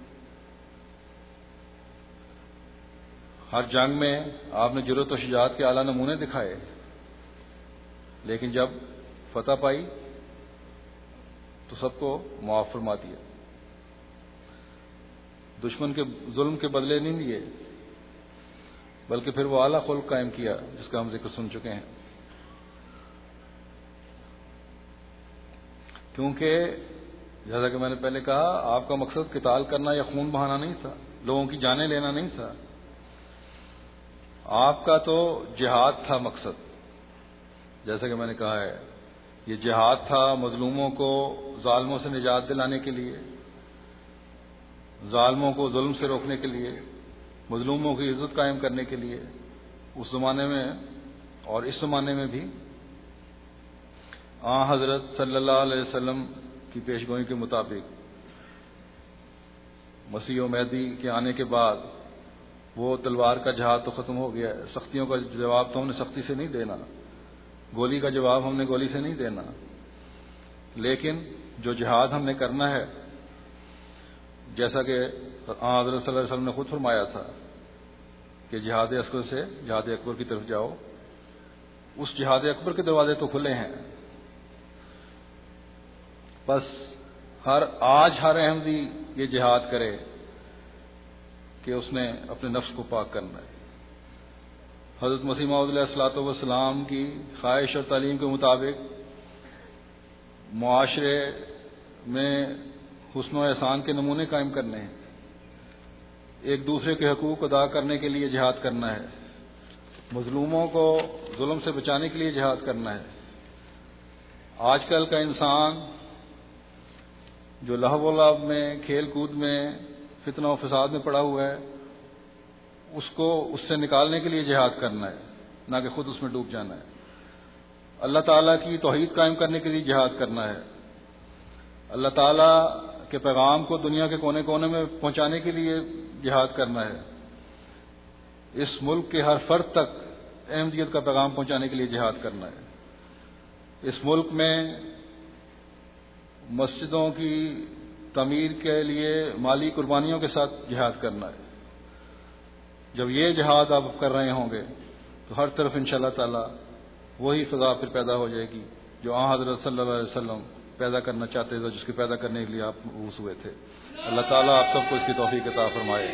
ہر جنگ میں آپ نے جرأت و شجاعت کے اعلیٰ نمونے دکھائے، لیکن جب فتح پائی تو سب کو معاف فرما دیا. دشمن کے ظلم کے بدلے نہیں لیے، بلکہ پھر وہ اعلیٰ خلق قائم کیا جس کا ہم ذکر سن چکے ہیں. کیونکہ جیسا کہ میں نے پہلے کہا، آپ کا مقصد قتال کرنا یا خون بہانا نہیں تھا، لوگوں کی جانیں لینا نہیں تھا. آپ کا تو جہاد تھا مقصد. جیسا کہ میں نے کہا ہے، یہ جہاد تھا مظلوموں کو ظالموں سے نجات دلانے کے لیے، ظالموں کو ظلم سے روکنے کے لیے، مظلوموں کی عزت قائم کرنے کے لیے. اس زمانے میں اور اس زمانے میں بھی آن حضرت صلی اللہ علیہ وسلم کی پیشگوئی کے مطابق مسیح و مہدی کے آنے کے بعد وہ تلوار کا جہاد تو ختم ہو گیا ہے. سختیوں کا جواب تو ہم نے سختی سے نہیں دینا، گولی کا جواب ہم نے گولی سے نہیں دینا، لیکن جو جہاد ہم نے کرنا ہے، جیسا کہ آن حضرت صلی اللہ علیہ وسلم نے خود فرمایا تھا کہ جہاد اصغر سے جہاد اکبر کی طرف جاؤ، اس جہاد اکبر کے دروازے تو کھلے ہیں. بس ہر آج ہر احمدی یہ جہاد کرے کہ اس نے اپنے نفس کو پاک کرنا ہے. حضرت مسیح موعود علیہ الصلوۃ والسلام کی خواہش اور تعلیم کے مطابق معاشرے میں حسن و احسان کے نمونے قائم کرنے ہیں، ایک دوسرے کے حقوق ادا کرنے کے لیے جہاد کرنا ہے، مظلوموں کو ظلم سے بچانے کے لیے جہاد کرنا ہے. آج کل کا انسان جو لہو و لعب میں، کھیل کود میں، فتنہ و فساد میں پڑا ہوا ہے، اس کو اس سے نکالنے کے لیے جہاد کرنا ہے، نہ کہ خود اس میں ڈوب جانا ہے. اللہ تعالیٰ کی توحید قائم کرنے کے لیے جہاد کرنا ہے، اللہ تعالیٰ کے پیغام کو دنیا کے کونے کونے میں پہنچانے کے لیے جہاد کرنا ہے، اس ملک کے ہر فرد تک احمدیت کا پیغام پہنچانے کے لیے جہاد کرنا ہے. اس ملک میں مسجدوں کی تعمیر کے لیے مالی قربانیوں کے ساتھ جہاد کرنا ہے. جب یہ جہاد آپ کر رہے ہوں گے تو ہر طرف انشاءاللہ تعالی وہی فضا پھر پیدا ہو جائے گی جو آن حضرت صلی اللہ علیہ وسلم پیدا کرنا چاہتے تھے، جس کے پیدا کرنے کے لیے آپ مبعوث ہوئے تھے. اللہ تعالیٰ آپ سب کو اس کی توفیق عطا فرمائے.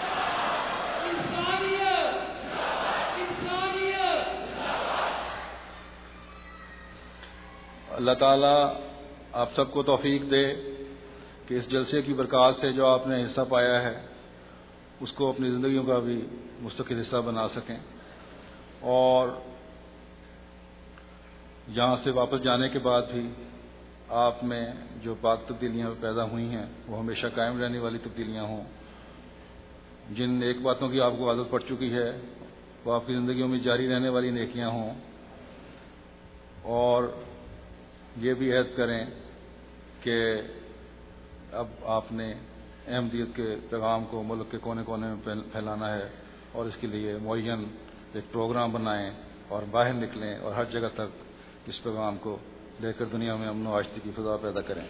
اللہ تعالیٰ آپ سب کو توفیق دے کہ اس جلسے کی برکات سے جو آپ نے حصہ پایا ہے اس کو اپنی زندگیوں کا بھی مستقل حصہ بنا سکیں، اور یہاں سے واپس جانے کے بعد بھی آپ میں جو پاک تبدیلیاں پیدا ہوئی ہیں وہ ہمیشہ قائم رہنے والی تبدیلیاں ہوں. جن ایک باتوں کی آپ کو عادت پڑ چکی ہے وہ آپ کی زندگیوں میں جاری رہنے والی نیکیاں ہوں، اور یہ بھی عہد کریں کہ اب آپ نے احمدیت کے پیغام کو ملک کے کونے کونے میں پھیلانا ہے، اور اس کے لیے معین ایک پروگرام بنائیں اور باہر نکلیں اور ہر جگہ تک اس پیغام کو لے کر دنیا میں امن و آشتی کی فضا پیدا کریں.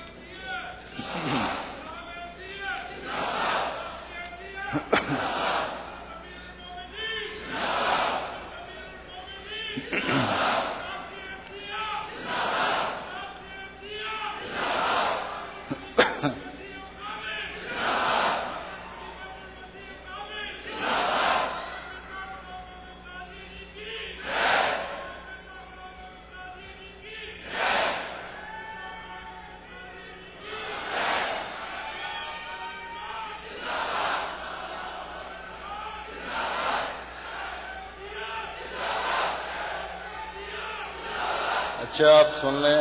اچھا آپ سن لیں،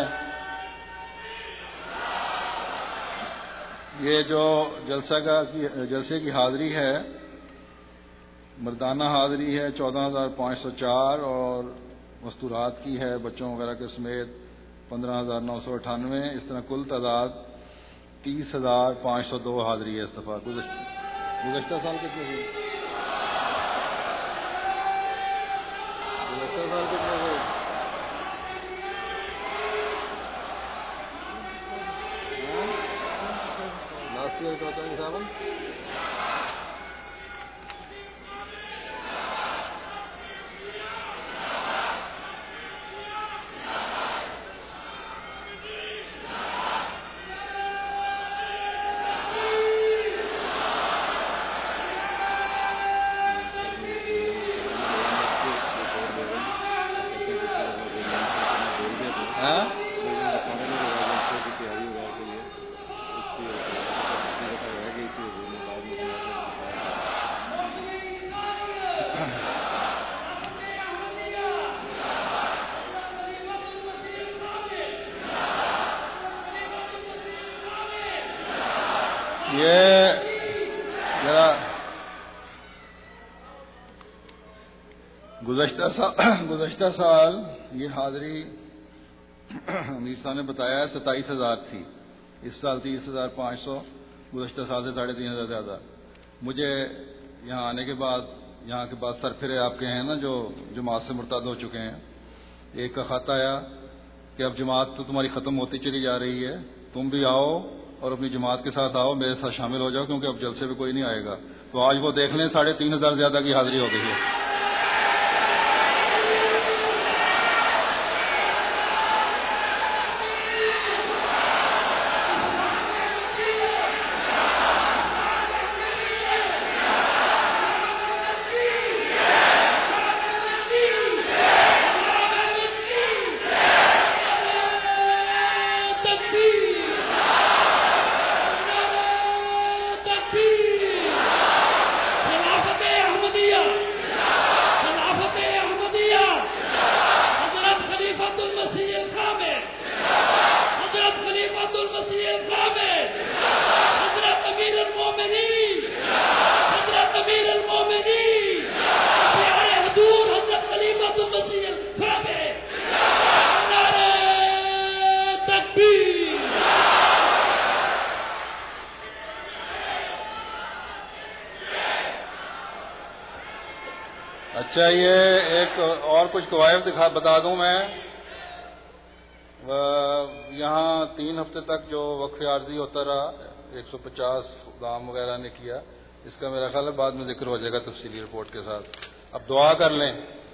یہ جو جلسہ کا جلسے کی حاضری ہے، مردانہ حاضری ہے چودہ ہزار پانچ سو چار، اور مستورات کی ہے بچوں وغیرہ کے سمیت پندرہ ہزار نو سو اٹھانوے. اس طرح کل تعداد تیس ہزار پانچ سو دو حاضری ہے اس دفعہ. گزشتہ سال کتنے تھے؟ گزشتہ سال کتنے تھے؟ یہ ذرا گزشتہ سال گزشتہ سال یہ حاضری امیر صاحب نے بتایا ہے ستائیس ہزار تھی، اس سال تیس ہزار پانچ سو، گزشتہ سال سے ساڑھے تین ہزار زیادہ. مجھے یہاں آنے کے بعد یہاں کے بعد سرفرے آپ کے ہیں نا جو جماعت سے مرتد ہو چکے ہیں، ایک کا خط آیا کہ اب جماعت تو تمہاری ختم ہوتی چلی جا رہی ہے، تم بھی آؤ اور اپنی جماعت کے ساتھ آؤ، میرے ساتھ شامل ہو جاؤ کیونکہ اب جلسے بھی کوئی نہیں آئے گا. تو آج وہ دیکھ لیں ساڑھے تین ہزار زیادہ کی حاضری ہو گئی ہے. اچھا، یہ ایک اور کچھ قواعد دکھا بتا دوں میں. یہاں تین ہفتے تک جو وقف عارضی ہوتا رہا، ایک سو پچاس دام وغیرہ نے کیا، اس کا میرا خیال ہے بعد میں ذکر ہو جائے گا تفصیلی رپورٹ کے ساتھ. اب دعا کر لیں.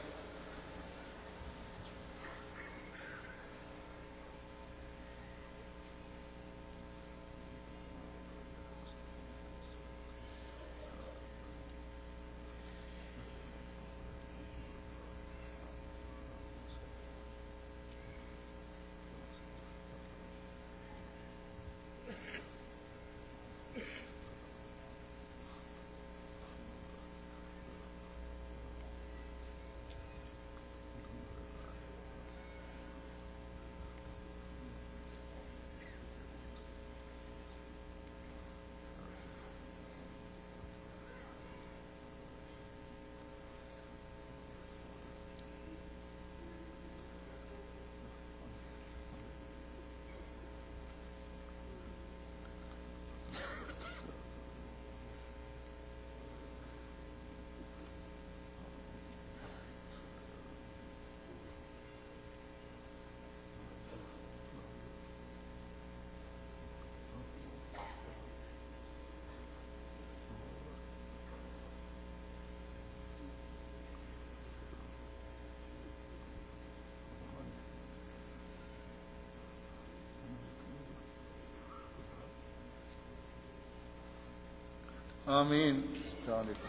آمین. السلام علیکم.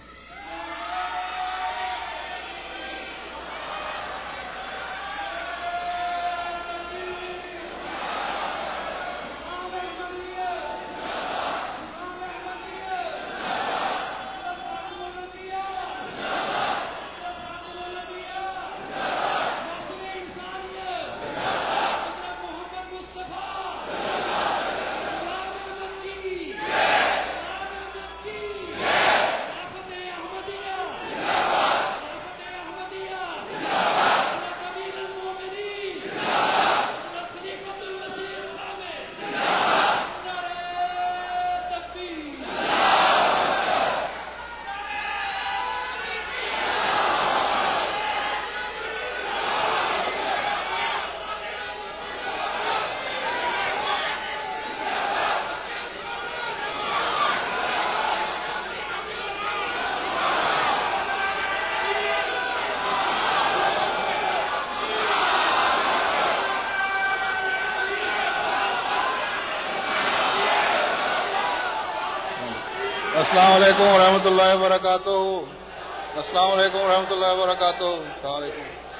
السلام علیکم ورحمۃ اللہ وبرکاتہ. السلام علیکم ورحمۃ اللہ وبرکاتہ. السلام علیکم.